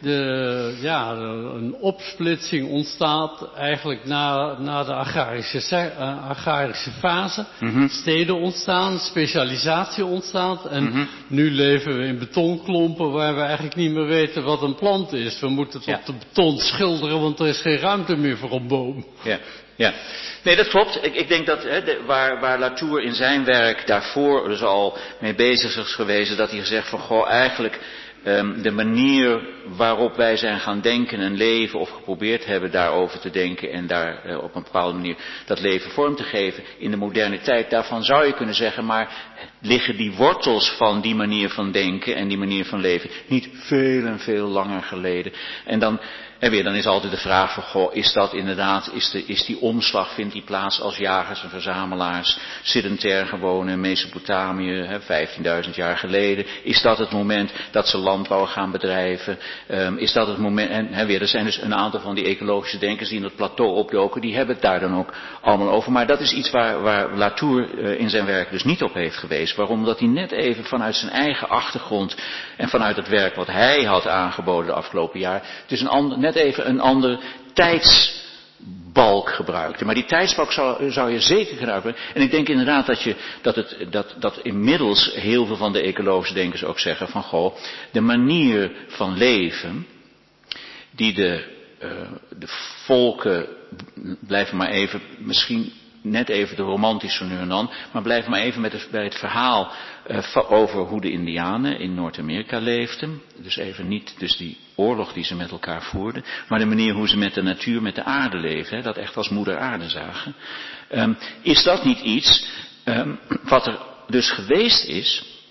een opsplitsing ontstaat eigenlijk na de agrarische fase. Mm-hmm. Steden ontstaan, specialisatie ontstaat en nu leven we in betonklompen waar we eigenlijk niet meer weten wat een plant is. We moeten het op de beton schilderen, want er is geen ruimte meer voor een boom. Ja. Nee, dat klopt. Ik denk dat waar Latour in zijn werk daarvoor dus al mee bezig is geweest, dat hij gezegd van eigenlijk de manier waarop wij zijn gaan denken en leven of geprobeerd hebben daarover te denken en daar op een bepaalde manier dat leven vorm te geven in de moderniteit, daarvan zou je kunnen zeggen, maar liggen die wortels van die manier van denken en die manier van leven niet veel en veel langer geleden? En dan is altijd de vraag van, is dat inderdaad, is die omslag, vindt die plaats als jagers en verzamelaars, sedentair gewonen in Mesopotamië, 15.000 jaar geleden, is dat het moment dat ze landbouw gaan bedrijven, is dat het moment, er zijn dus een aantal van die ecologische denkers die in het plateau opdoken, die hebben het daar dan ook allemaal over, maar dat is iets waar Latour in zijn werk dus niet op heeft gewezen. Waarom? Omdat hij net even vanuit zijn eigen achtergrond en vanuit het werk wat hij had aangeboden de afgelopen jaar, dus net even een andere tijdsbalk gebruikte. Maar die tijdsbalk zou je zeker kunnen uitbrengen. En ik denk inderdaad dat inmiddels heel veel van de ecologische denkers ook zeggen van de manier van leven die de volken, blijven maar even, misschien net even de romantische nu en dan, maar blijf maar even bij het verhaal over hoe de Indianen in Noord-Amerika leefden. Dus even niet die oorlog die ze met elkaar voerden, maar de manier hoe ze met de natuur, met de aarde leefden, dat echt als moeder aarde zagen. Is dat niet iets wat er dus geweest is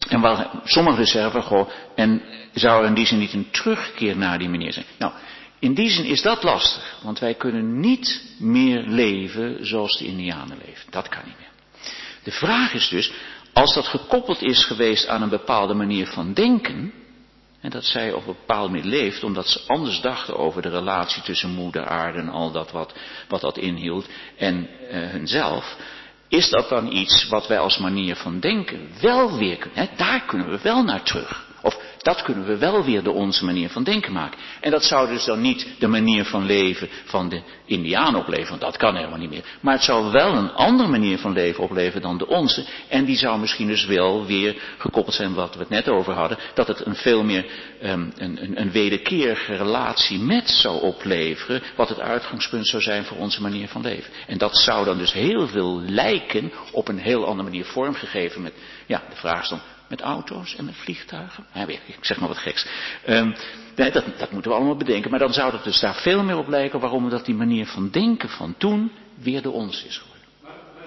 En waar sommigen zeggen, goh, en zou er in die zin niet een terugkeer naar die manier zijn? Nou, in die zin is dat lastig, want wij kunnen niet meer leven zoals de Indianen leven. Dat kan niet meer. De vraag is dus, als dat gekoppeld is geweest aan een bepaalde manier van denken, en dat zij op een bepaalde manier leeft, omdat ze anders dachten over de relatie tussen moeder aarde en al dat wat dat inhield, en hunzelf, is dat dan iets wat wij als manier van denken wel weer kunnen, daar kunnen we wel naar terug. Of dat kunnen we wel weer de onze manier van denken maken. En dat zou dus dan niet de manier van leven van de Indianen opleveren, want dat kan helemaal niet meer. Maar het zou wel een andere manier van leven opleveren dan de onze. En die zou misschien dus wel weer gekoppeld zijn wat we het net over hadden. Dat het een veel meer een wederkerige relatie met zou opleveren. Wat het uitgangspunt zou zijn voor onze manier van leven. En dat zou dan dus heel veel lijken op een heel andere manier vormgegeven met, ja, de vraag is dan, met auto's en met vliegtuigen? Ja, ik zeg maar wat geks. Dat moeten we allemaal bedenken. Maar dan zou het dus daar veel meer op lijken waarom dat die manier van denken van toen weer de ons is geworden. Maar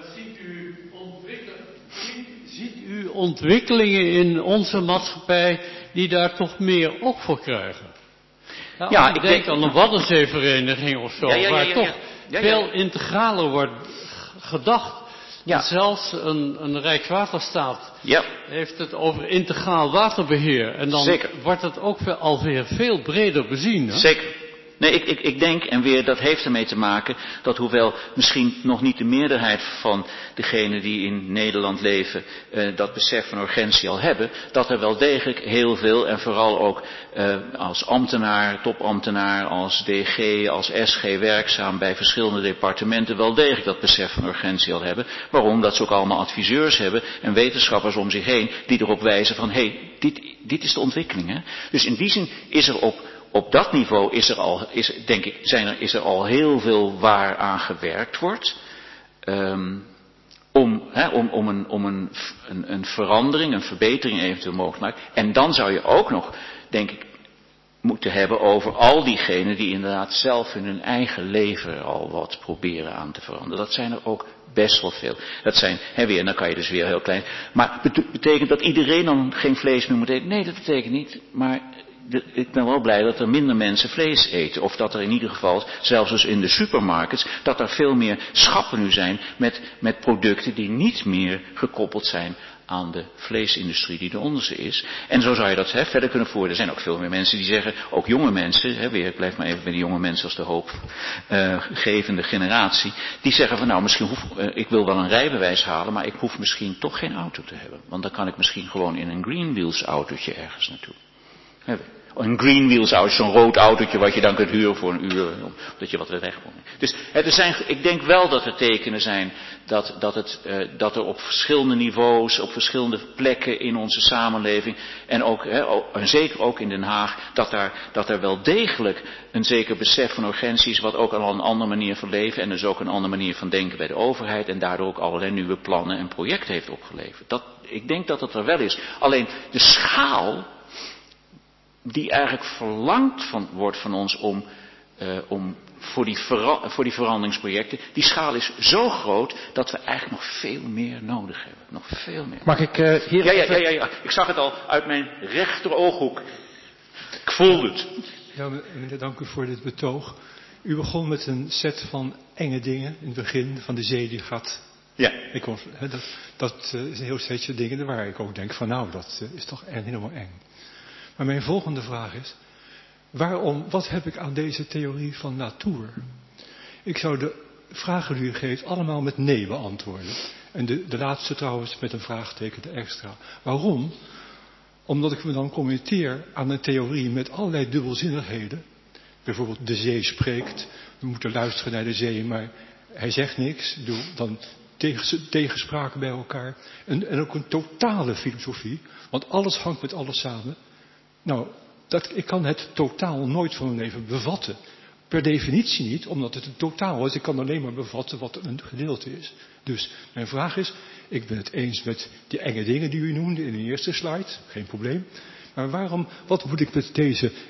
ziet u ontwikkelingen in onze maatschappij die daar toch meer op voor krijgen? Nou, ja, ik denk aan een Waddenzeevereniging of zo, waar toch veel integraler wordt gedacht. Ja. Zelfs een Rijkswaterstaat heeft het over integraal waterbeheer. En dan wordt het ook alweer veel breder bezien. Hè? Zeker. Nee, ik denk, en weer dat heeft ermee te maken, dat hoewel misschien nog niet de meerderheid van degenen die in Nederland leven dat besef van urgentie al hebben, dat er wel degelijk heel veel, en vooral ook als ambtenaar, topambtenaar, als DG, als SG werkzaam bij verschillende departementen, wel degelijk dat besef van urgentie al hebben. Waarom? Dat ze ook allemaal adviseurs hebben en wetenschappers om zich heen die erop wijzen van, dit is de ontwikkeling. Hè? Dus in die zin is er op dat niveau is er al heel veel waar aan gewerkt wordt. Om een verandering, een verbetering eventueel mogelijk te maken. En dan zou je ook nog, denk ik, moeten hebben over al diegenen die inderdaad zelf in hun eigen leven al wat proberen aan te veranderen. Dat zijn er ook best wel veel. Dat zijn, dan kan je dus weer heel klein. Maar betekent dat iedereen dan geen vlees meer moet eten? Nee, dat betekent niet. Maar ik ben wel blij dat er minder mensen vlees eten. Of dat er in ieder geval, zelfs dus in de supermarkets, dat er veel meer schappen nu zijn met producten die niet meer gekoppeld zijn aan de vleesindustrie die de onze is. En zo zou je dat verder kunnen voeren. Er zijn ook veel meer mensen die zeggen, ook jonge mensen, ik blijf maar even bij de jonge mensen als de hoopgevende generatie, die zeggen van misschien ik wil wel een rijbewijs halen, maar ik hoef misschien toch geen auto te hebben. Want dan kan ik misschien gewoon in een Greenwheels autootje ergens naartoe. Een Greenwheels auto, zo'n rood autootje wat je dan kunt huren voor een uur, omdat je wat weg moet. Dus ik denk wel dat er tekenen zijn dat er op verschillende niveaus, op verschillende plekken in onze samenleving en zeker ook in Den Haag, dat er wel degelijk een zeker besef van urgentie is, wat ook al een andere manier van leven en dus ook een andere manier van denken bij de overheid en daardoor ook allerlei nieuwe plannen en projecten heeft opgeleverd. Ik denk dat het er wel is. Alleen de schaal die eigenlijk verlangd wordt van ons om voor die veranderingsprojecten, die schaal is zo groot dat we eigenlijk nog veel meer nodig hebben. Nog veel meer. Mag ik hier... Ja. Ik zag het al uit mijn rechterooghoek. Ik voelde het. Ja, meneer, dank u voor dit betoog. U begon met een set van enge dingen in het begin van de zee die gaat. Ja. Dat is een heel setje dingen waar ik ook denk van dat is toch helemaal eng. Maar mijn volgende vraag is, wat heb ik aan deze theorie van natuur? Ik zou de vragen die u geeft allemaal met nee beantwoorden. En de laatste trouwens met een vraagteken extra. Waarom? Omdat ik me dan committeer aan een theorie met allerlei dubbelzinnigheden. Bijvoorbeeld de zee spreekt, we moeten luisteren naar de zee, maar hij zegt niks. Dan tegenspraken bij elkaar. En ook een totale filosofie, want alles hangt met alles samen. Ik kan het totaal nooit van mijn leven bevatten. Per definitie niet, omdat het een totaal is. Ik kan alleen maar bevatten wat een gedeelte is. Dus mijn vraag is, ik ben het eens met die enge dingen die u noemde in de eerste slide. Geen probleem. Maar wat moet ik met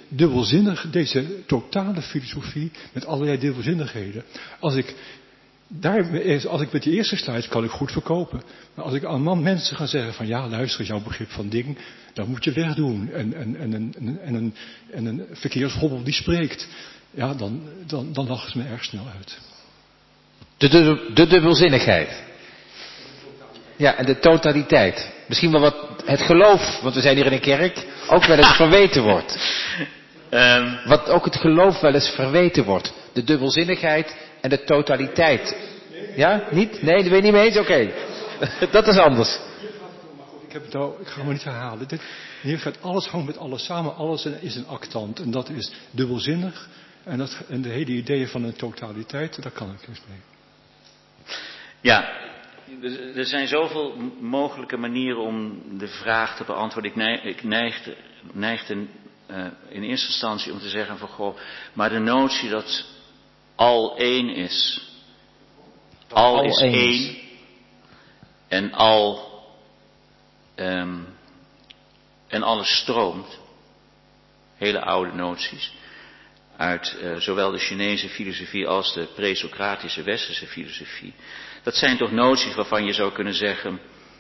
deze totale filosofie met allerlei dubbelzinnigheden? Als ik als ik met die eerste slide kan ik goed verkopen. Maar als ik aan mensen ga zeggen van ja, luister, jouw begrip van ding, dat moet je wegdoen. En een verkeershobbel die spreekt, ja, dan lachen ze me erg snel uit. De dubbelzinnigheid. Ja, en de totaliteit. Misschien wel wat het geloof, want we zijn hier in een kerk, ook wel eens verweten wordt. Wat ook het geloof wel eens verweten wordt. De dubbelzinnigheid en de totaliteit. Ja? Niet? Nee, dat ben je niet mee eens? Oké. Dat is anders. Ik ga me niet herhalen. Hier gaat alles hangt met alles samen. Alles is een actant. En dat is dubbelzinnig. En de hele idee van een totaliteit, daar kan ik niks mee. Ja, er zijn zoveel mogelijke manieren om de vraag te beantwoorden. Ik neigde in eerste instantie om te zeggen van goh, maar de notie dat al één is. Al is één. En alles stroomt. Hele oude noties. Uit zowel de Chinese filosofie als de pre-Socratische westerse filosofie. Dat zijn toch noties waarvan je zou kunnen zeggen,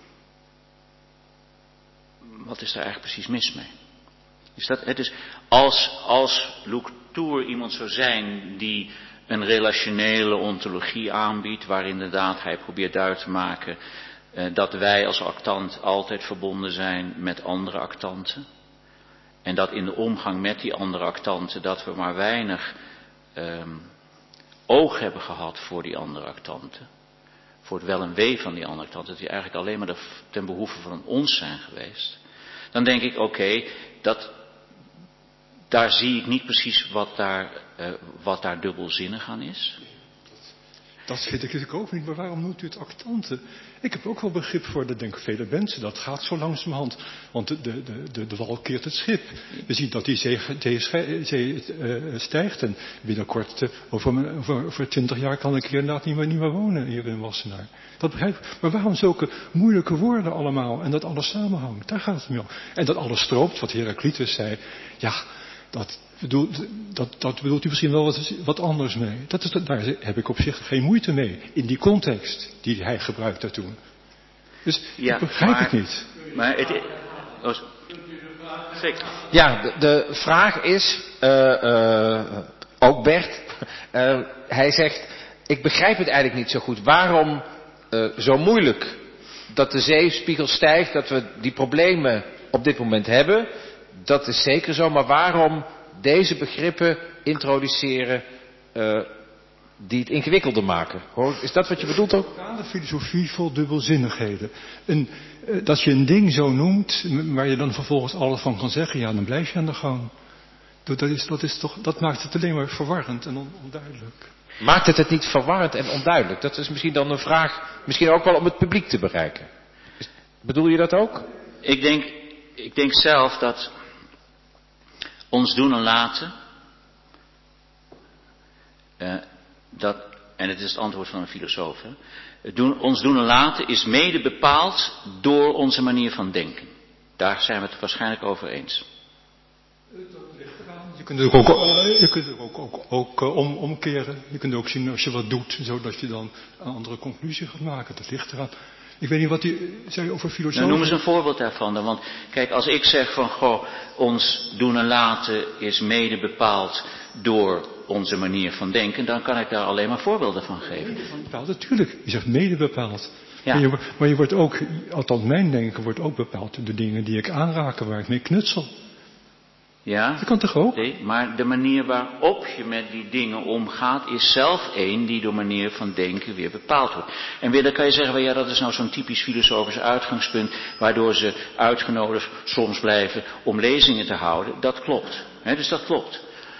wat is daar eigenlijk precies mis mee? Het is als Luc Tour iemand zou zijn die een relationele ontologie aanbiedt, waar inderdaad hij probeert duidelijk te maken dat wij als actant altijd verbonden zijn met andere actanten. En dat in de omgang met die andere actanten, dat we maar weinig oog hebben gehad voor die andere actanten. Voor het wel en wee van die andere actanten, dat die eigenlijk alleen maar ten behoeve van ons zijn geweest. Dan denk ik, oké, daar zie ik niet precies wat daar dubbelzinnig aan is. Dat vind ik natuurlijk ook niet, maar waarom noemt u het actanten? Ik heb ook wel begrip voor, dat denken vele mensen, dat gaat zo langzamerhand. Want de wal keert het schip. We zien dat die zee stijgt en binnenkort, over 20 jaar kan ik hier inderdaad niet meer wonen hier in Wassenaar. Dat begrijp ik. Maar waarom zulke moeilijke woorden allemaal en dat alles samenhangt? Daar gaat het mee om. En dat alles stroomt, wat Heraclitus zei, ja, dat bedoelt u misschien wel wat anders mee. Daar heb ik op zich geen moeite mee. In die context die hij gebruikte toen. Dus ja, ik begrijp het niet. Maar het Ja, de vraag is, ook Bert, hij zegt, ik begrijp het eigenlijk niet zo goed. Waarom zo moeilijk dat de zeespiegel stijgt, dat we die problemen op dit moment hebben? Dat is zeker zo, maar waarom deze begrippen introduceren die het ingewikkelder maken? Is dat wat je bedoelt ook? De filosofie vol dubbelzinnigheden. Dat je een ding zo noemt, waar je dan vervolgens alles van kan zeggen, ja, dan blijf je aan de gang. Dat maakt het alleen maar verwarrend en onduidelijk. Maakt het niet verwarrend en onduidelijk? Dat is misschien dan een vraag, misschien ook wel om het publiek te bereiken. Bedoel je dat ook? Ik denk zelf dat ons doen en laten, en het is het antwoord van een filosoof, ons doen en laten is mede bepaald door onze manier van denken. Daar zijn we het waarschijnlijk over eens. Je kunt het ook omkeren. Je kunt ook zien als je wat doet, zodat je dan een andere conclusie gaat maken. Dat ligt eraan. Ik weet niet wat u zei over filosofie. Nou, noem eens een voorbeeld daarvan dan. Want kijk, als ik zeg van, goh, ons doen en laten is mede bepaald door onze manier van denken, dan kan ik daar alleen maar voorbeelden van geven. Bepaald, natuurlijk. Je zegt mede bepaald. Ja. Maar je wordt ook, althans mijn denken wordt ook bepaald door de dingen die ik aanraken, waar ik mee knutsel. Ja, dat kan toch ook? Nee, maar de manier waarop je met die dingen omgaat is zelf één die door manier van denken weer bepaald wordt. En weer dan kan je zeggen, ja, dat is nou zo'n typisch filosofisch uitgangspunt, waardoor ze uitgenodigd soms blijven om lezingen te houden. Dat klopt. Dus dat klopt.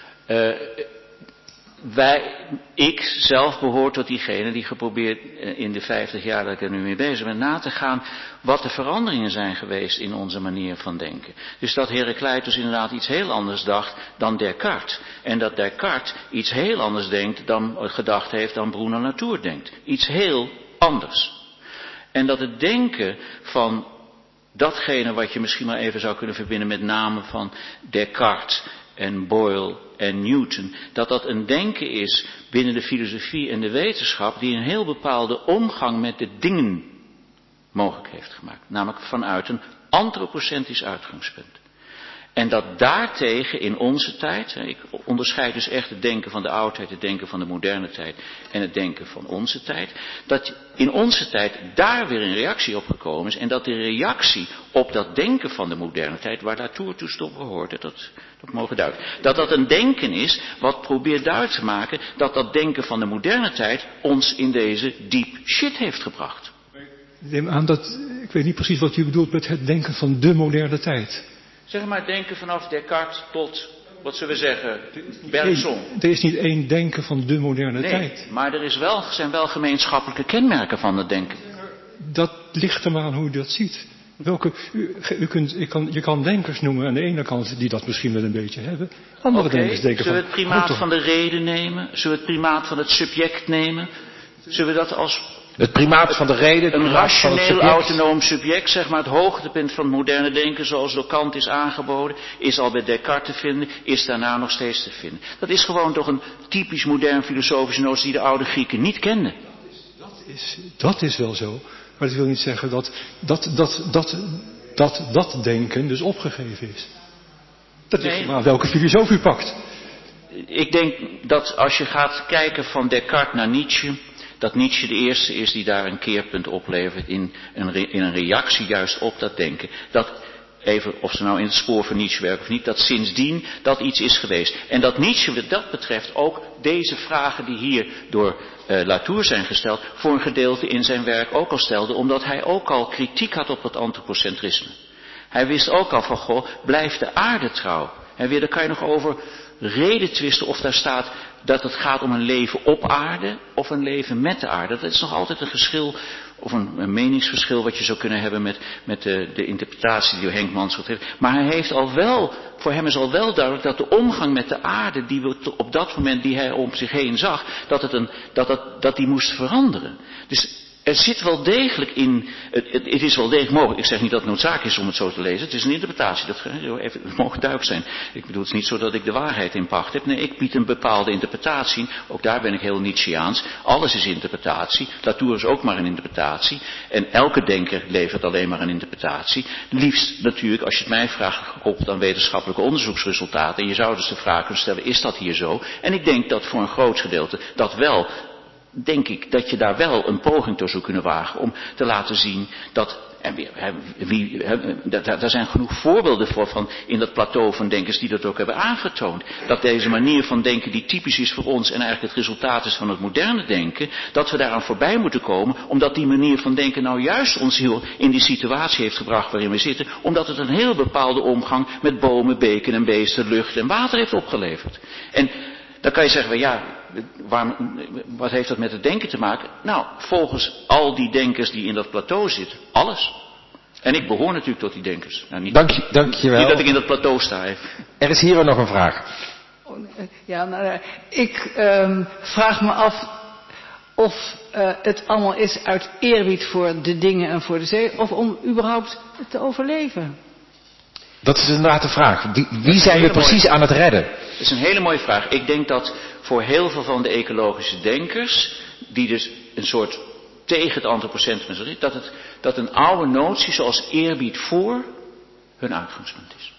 Ik zelf behoor tot diegenen die geprobeerd in de 50 jaar dat ik er nu mee bezig ben na te gaan wat de veranderingen zijn geweest in onze manier van denken. Dus dat Heraclitus inderdaad iets heel anders dacht dan Descartes. En dat Descartes iets heel anders gedacht heeft dan Bruno Latour denkt. Iets heel anders. En dat het denken van datgene wat je misschien maar even zou kunnen verbinden met namen van Descartes en Boyle en Newton, dat dat een denken is binnen de filosofie en de wetenschap die een heel bepaalde omgang met de dingen mogelijk heeft gemaakt. Namelijk vanuit een antropocentrisch uitgangspunt. En dat daartegen in onze tijd, ik onderscheid dus echt het denken van de oudheid, het denken van de moderne tijd en het denken van onze tijd, dat in onze tijd daar weer een reactie op gekomen is en dat de reactie op dat denken van de moderne tijd, waar Latour toe stond behoorde, dat mogen duiden, dat dat een denken is wat probeert duidelijk te maken dat dat denken van de moderne tijd ons in deze deep shit heeft gebracht. Ik neem aan dat, ik weet niet precies wat u bedoelt met het denken van de moderne tijd. Zeg maar denken vanaf Descartes tot, wat zullen we zeggen, Bergson. Er is niet één denken van de moderne tijd. Nee, maar er zijn wel gemeenschappelijke kenmerken van het denken. Dat ligt er maar aan hoe u dat ziet. Je kan denkers noemen aan de ene kant die dat misschien wel een beetje hebben. Andere denkers denken zullen we het primaat van de reden nemen? Zullen we het primaat van het subject nemen? Zullen we dat als... Het primaat van de reden. Een rationeel autonoom subject, zeg maar het hoogtepunt van het moderne denken zoals door Kant is aangeboden, is al bij Descartes te vinden, is daarna nog steeds te vinden. Dat is gewoon toch een typisch modern filosofische notie die de oude Grieken niet kenden. Dat is wel zo, maar dat wil niet zeggen dat denken dus opgegeven is. Dat ligt maar aan welke filosoof u pakt. Ik denk dat als je gaat kijken van Descartes naar Nietzsche, dat Nietzsche de eerste is die daar een keerpunt oplevert in een reactie juist op dat denken. Dat, even of ze nou in het spoor van Nietzsche werken of niet, dat sindsdien dat iets is geweest. En dat Nietzsche wat dat betreft ook deze vragen die hier door Latour zijn gesteld, voor een gedeelte in zijn werk ook al stelde, omdat hij ook al kritiek had op het antropocentrisme. Hij wist ook al van, goh, blijft de aarde trouw? En weer, daar kan je nog over reden twisten of daar staat dat het gaat om een leven op aarde of een leven met de aarde. Dat is nog altijd een geschil, of een meningsverschil wat je zou kunnen hebben met de interpretatie die Henk Mansholt heeft. Maar hij heeft al wel, voor hem is al wel duidelijk dat de omgang met de aarde die we op dat moment die hij om zich heen zag, dat die moest veranderen. Dus er zit wel degelijk in, het is wel degelijk mogelijk, ik zeg niet dat het noodzakelijk is om het zo te lezen, het is een interpretatie, het mogen duidelijk zijn. Ik bedoel, het is niet zo dat ik de waarheid in pacht heb, nee, ik bied een bepaalde interpretatie, ook daar ben ik heel Nietzscheaans, alles is interpretatie, Latour is ook maar een interpretatie, en elke denker levert alleen maar een interpretatie, liefst natuurlijk, als je het mij vraagt, gekoppeld aan wetenschappelijke onderzoeksresultaten, en je zou dus de vraag kunnen stellen, is dat hier zo? En ik denk dat voor een groot gedeelte dat wel, denk ik dat je daar wel een poging toe zou kunnen wagen om te laten zien dat, en daar zijn genoeg voorbeelden voor van in dat plateau van denkers die dat ook hebben aangetoond, dat deze manier van denken die typisch is voor ons en eigenlijk het resultaat is van het moderne denken, dat we daaraan voorbij moeten komen, omdat die manier van denken nou juist ons heel in die situatie heeft gebracht waarin we zitten, omdat het een heel bepaalde omgang met bomen, beken en beesten, lucht en water heeft opgeleverd. En dan kan je zeggen, ja, wat heeft dat met het denken te maken? Nou, volgens al die denkers die in dat plateau zitten, alles. En ik behoor natuurlijk tot die denkers. Nou, Dank je wel. Niet dat ik in dat plateau sta. Even. Er is hier nog een vraag. Ja, nou, ik vraag me af of het allemaal is uit eerbied voor de dingen en voor de zee, of om überhaupt te overleven. Dat is inderdaad de vraag. Wie zijn we precies aan het redden? Dat is een hele mooie vraag. Ik denk dat voor heel veel van de ecologische denkers, die dus een soort tegen het antropocentrisme is, dat een oude notie zoals eerbied voor hun uitgangspunt is.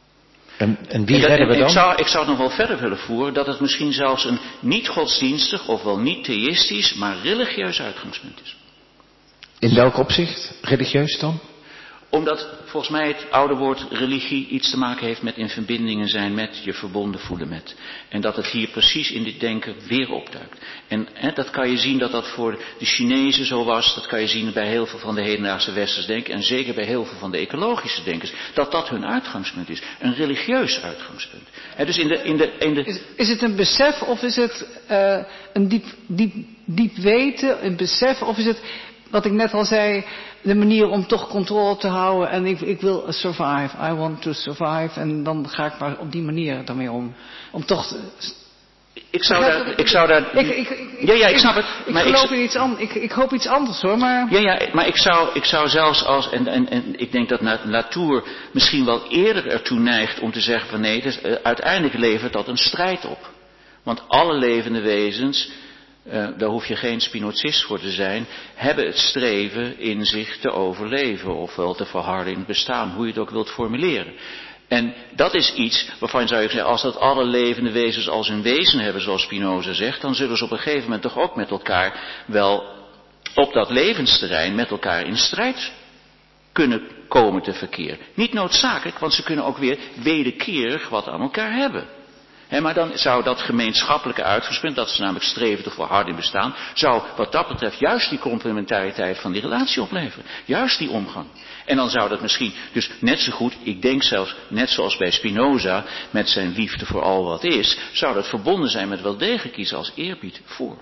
En wie redden we dan? Ik zou het nog wel verder willen voeren, dat het misschien zelfs een niet godsdienstig, ofwel niet theïstisch, maar religieus uitgangspunt is. In welk opzicht? Religieus dan? Omdat volgens mij het oude woord religie iets te maken heeft met in verbindingen zijn met, je verbonden voelen met. En dat het hier precies in dit denken weer opduikt. En dat kan je zien dat dat voor de Chinezen zo was. Dat kan je zien bij heel veel van de hedendaagse westers denken. En zeker bij heel veel van de ecologische denkers. Dat hun uitgangspunt is. Een religieus uitgangspunt. Dus Is het een besef of is het een diep weten, een besef of is het, wat ik net al zei, de manier om toch controle op te houden en ik wil survive, I want to survive en dan ga ik maar op die manier daarmee om toch Ik zou daar... Ja, ik snap het. Ik geloof in iets anders. Ik hoop iets anders hoor, maar... Ja, maar ik zou zelfs als... En ik denk dat Latour misschien wel eerder ertoe neigt om te zeggen van nee, dus, uiteindelijk levert dat een strijd op. Want alle levende wezens, daar hoef je geen Spinozist voor te zijn, hebben het streven in zich te overleven, ofwel te verharden in het bestaan, hoe je het ook wilt formuleren. En dat is iets waarvan zou je zeggen, als dat alle levende wezens als een wezen hebben, zoals Spinoza zegt, dan zullen ze op een gegeven moment toch ook met elkaar wel op dat levensterrein met elkaar in strijd kunnen komen te verkeren. Niet noodzakelijk, want ze kunnen ook weer wederkerig wat aan elkaar hebben. Maar dan zou dat gemeenschappelijke uitgangspunt, dat ze namelijk streven tot verharding bestaan, zou wat dat betreft juist die complementariteit van die relatie opleveren. Juist die omgang. En dan zou dat misschien dus net zo goed, ik denk zelfs net zoals bij Spinoza, met zijn liefde voor al wat is, zou dat verbonden zijn met wel degelijk iets als eerbied voor.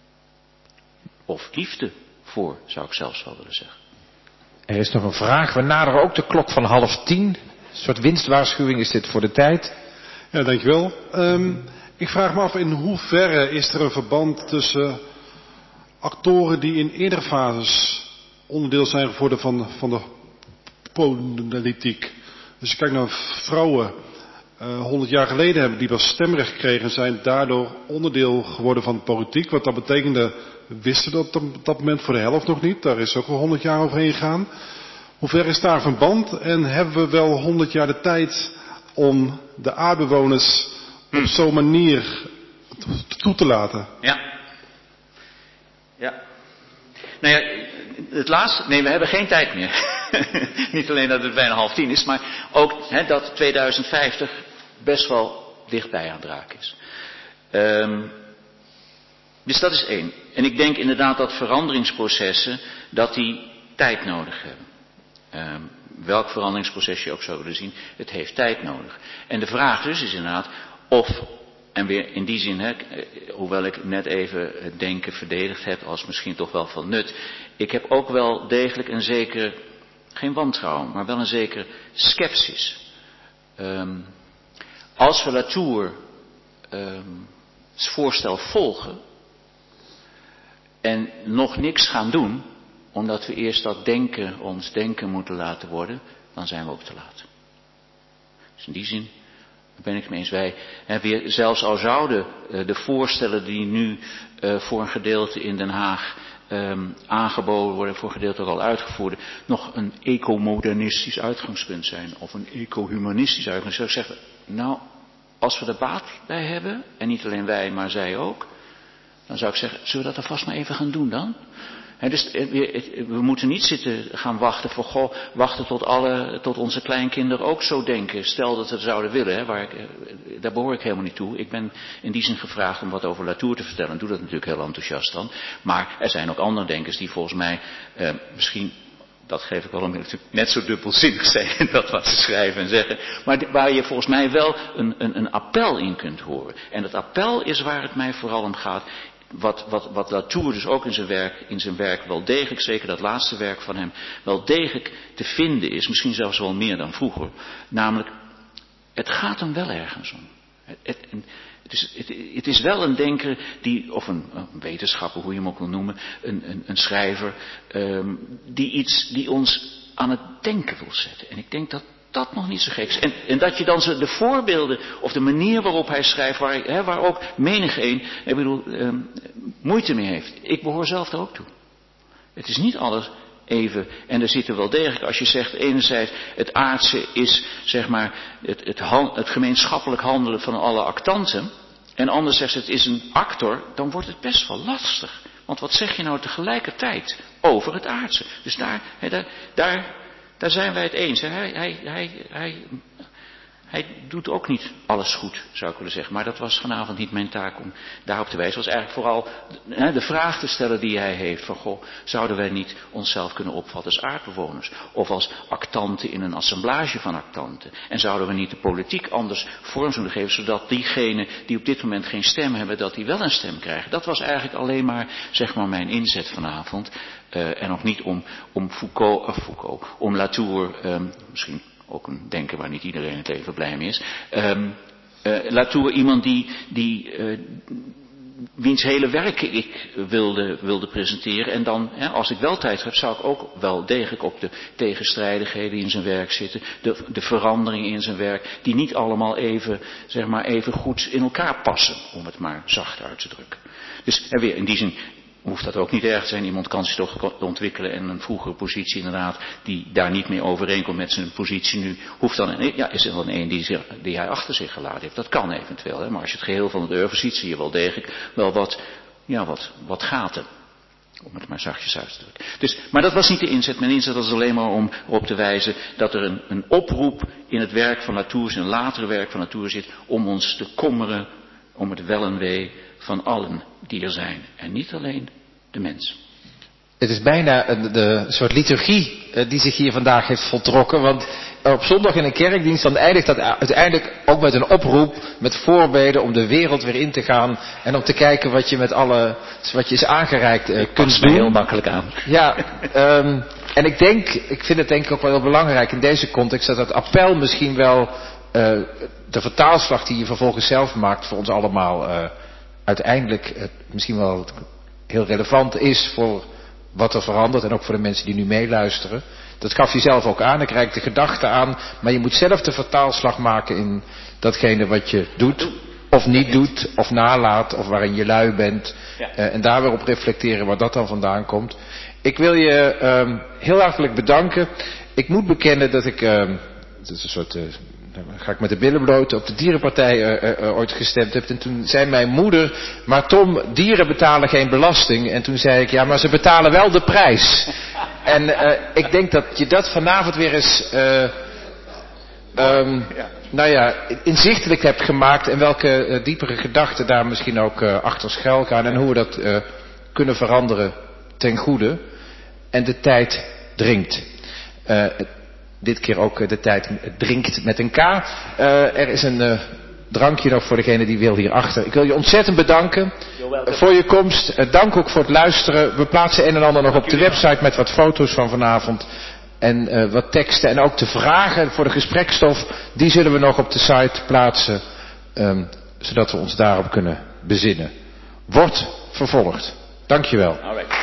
Of liefde voor, zou ik zelfs wel willen zeggen. Er is nog een vraag. We naderen ook de klok van 9:30. Een soort winstwaarschuwing is dit voor de tijd. Ja, dankjewel. Ik vraag me af in hoeverre is er een verband tussen actoren die in eerdere fases onderdeel zijn geworden van de politiek. Dus ik kijk naar vrouwen 100 jaar geleden hebben die pas stemrecht gekregen en zijn daardoor onderdeel geworden van de politiek. Wat dat betekende, wisten dat op dat moment voor de helft nog niet. Daar is ook al 100 jaar overheen gegaan. Hoe ver is daar een verband en hebben we wel 100 jaar de tijd om de aardbewoners op zo'n manier toe te laten? Ja. Nou ja, het laatste, nee, we hebben geen tijd meer. Niet alleen dat het bijna 9:30 is, maar ook dat 2050 best wel dichtbij aan het raken is. Dus dat is één. En ik denk inderdaad dat veranderingsprocessen, dat die tijd nodig hebben. Welk veranderingsproces je ook zou willen zien, het heeft tijd nodig. En de vraag dus is inderdaad of, en weer in die zin, hoewel ik net even het denken verdedigd heb als misschien toch wel van nut, ik heb ook wel degelijk een zeker, geen wantrouwen, maar wel een zeker scepsis. Als we Latour voorstel volgen en nog niks gaan doen, omdat we eerst dat denken, ons denken moeten laten worden, dan zijn we ook te laat. Dus in die zin ben ik het mee eens. Wij, weer, zelfs al zouden de voorstellen die nu voor een gedeelte in Den Haag aangeboden worden, voor een gedeelte ook al uitgevoerd, nog een ecomodernistisch uitgangspunt zijn, of een ecohumanistisch uitgangspunt, zou ik zeggen, nou, als we er baat bij hebben, en niet alleen wij, maar zij ook, dan zou ik zeggen, zullen we dat er vast maar even gaan doen dan? Dus we moeten niet zitten gaan wachten voor, wachten tot onze kleinkinderen ook zo denken. Stel dat ze het zouden willen, daar behoor ik helemaal niet toe. Ik ben in die zin gevraagd om wat over Latour te vertellen. Ik doe dat natuurlijk heel enthousiast dan. Maar er zijn ook andere denkers die volgens mij misschien, dat geef ik wel om, net zo dubbelzinnig zijn in dat wat ze schrijven en zeggen. Maar waar je volgens mij wel een appel in kunt horen. En dat appel is waar het mij vooral om gaat. Wat Latour dus ook in zijn werk wel degelijk, zeker dat laatste werk van hem, wel degelijk te vinden is, misschien zelfs wel meer dan vroeger. Namelijk, het gaat hem wel ergens om. Het is wel een denker die, of een wetenschapper, hoe je hem ook wil noemen, een schrijver, die ons aan het denken wil zetten. En ik denk dat dat nog niet zo gek is. En dat je dan de voorbeelden, of de manier waarop hij schrijft, waar ook menigeen, moeite mee heeft. Ik behoor zelf daar ook toe. Het is niet alles even, en er zitten wel degelijk, als je zegt, enerzijds, het aardse is, zeg maar, het gemeenschappelijk handelen van alle actanten, en anderzijds, het is een actor, dan wordt het best wel lastig. Want wat zeg je nou tegelijkertijd over het aardse? Dus daar zijn wij het eens. Hij doet ook niet alles goed, zou ik willen zeggen. Maar dat was vanavond niet mijn taak om daarop te wijzen. Het was eigenlijk vooral de vraag te stellen die hij heeft. Van zouden wij niet onszelf kunnen opvatten als aardbewoners? Of als actanten in een assemblage van actanten? En zouden we niet de politiek anders vorm zullen geven, zodat diegenen die op dit moment geen stem hebben, dat die wel een stem krijgen? Dat was eigenlijk alleen maar, zeg maar, mijn inzet vanavond. En nog niet om om Latour, misschien ook een denker waar niet iedereen het even blij mee is, Latour iemand wiens hele werken ik wilde presenteren. En dan, als ik wel tijd heb, zou ik ook wel degelijk op de tegenstrijdigheden in zijn werk zitten. De veranderingen in zijn werk, die niet allemaal even goed in elkaar passen, om het maar zacht uit te drukken. Dus weer in die zin hoeft dat ook niet erg te zijn. Iemand kan zich toch ontwikkelen en een vroegere positie inderdaad, die daar niet meer overeenkomt met zijn positie nu, is er dan een die hij achter zich gelaten heeft. Dat kan eventueel, hè? Maar als je het geheel van het oeuvre ziet, zie je wel degelijk wel wat gaten. Om het maar zachtjes uit te drukken. Dus, maar dat was niet de inzet. Mijn inzet was alleen maar om op te wijzen dat er een oproep in het werk van Latour, in een latere werk van Latour zit, om ons te kommeren om het wel en wee van allen die er zijn. En niet alleen de mens. Het is bijna de soort liturgie die zich hier vandaag heeft voltrokken. Want op zondag in een kerkdienst dan eindigt dat uiteindelijk ook met een oproep, met voorbeden om de wereld weer in te gaan. En om te kijken wat je met wat je is aangereikt kunt doen. Heel makkelijk aan. Ja, en ik vind het denk ik ook wel heel belangrijk in deze context dat het appel misschien wel de vertaalslag die je vervolgens zelf maakt voor ons allemaal uiteindelijk misschien wel heel relevant is voor wat er verandert en ook voor de mensen die nu meeluisteren. Dat gaf je zelf ook aan, ik reik de gedachte aan, maar je moet zelf de vertaalslag maken in datgene wat je doet, of niet doet, of nalaat, of waarin je lui bent. En daar weer op reflecteren waar dat dan vandaan komt. Ik wil je heel hartelijk bedanken. Ik moet bekennen dat ik, dat is een soort, ga ik met de billen bloot, op de dierenpartij ooit gestemd heb. En toen zei mijn moeder, maar Tom, dieren betalen geen belasting. En toen zei ik, ja, maar ze betalen wel de prijs. En ik denk dat je dat vanavond weer eens inzichtelijk hebt gemaakt. En welke diepere gedachten daar misschien ook achter schuil gaan. En hoe we dat kunnen veranderen ten goede. En de tijd dringt. Dit keer ook de tijd drinkt met een K. Er is een drankje nog voor degene die wil hierachter. Ik wil je ontzettend bedanken voor je komst. Dank ook voor het luisteren. We plaatsen een en ander nog op de website met wat foto's van vanavond. En wat teksten. En ook de vragen voor de gesprekstof. Die zullen we nog op de site plaatsen. Zodat we ons daarop kunnen bezinnen. Wordt vervolgd. Dank je wel.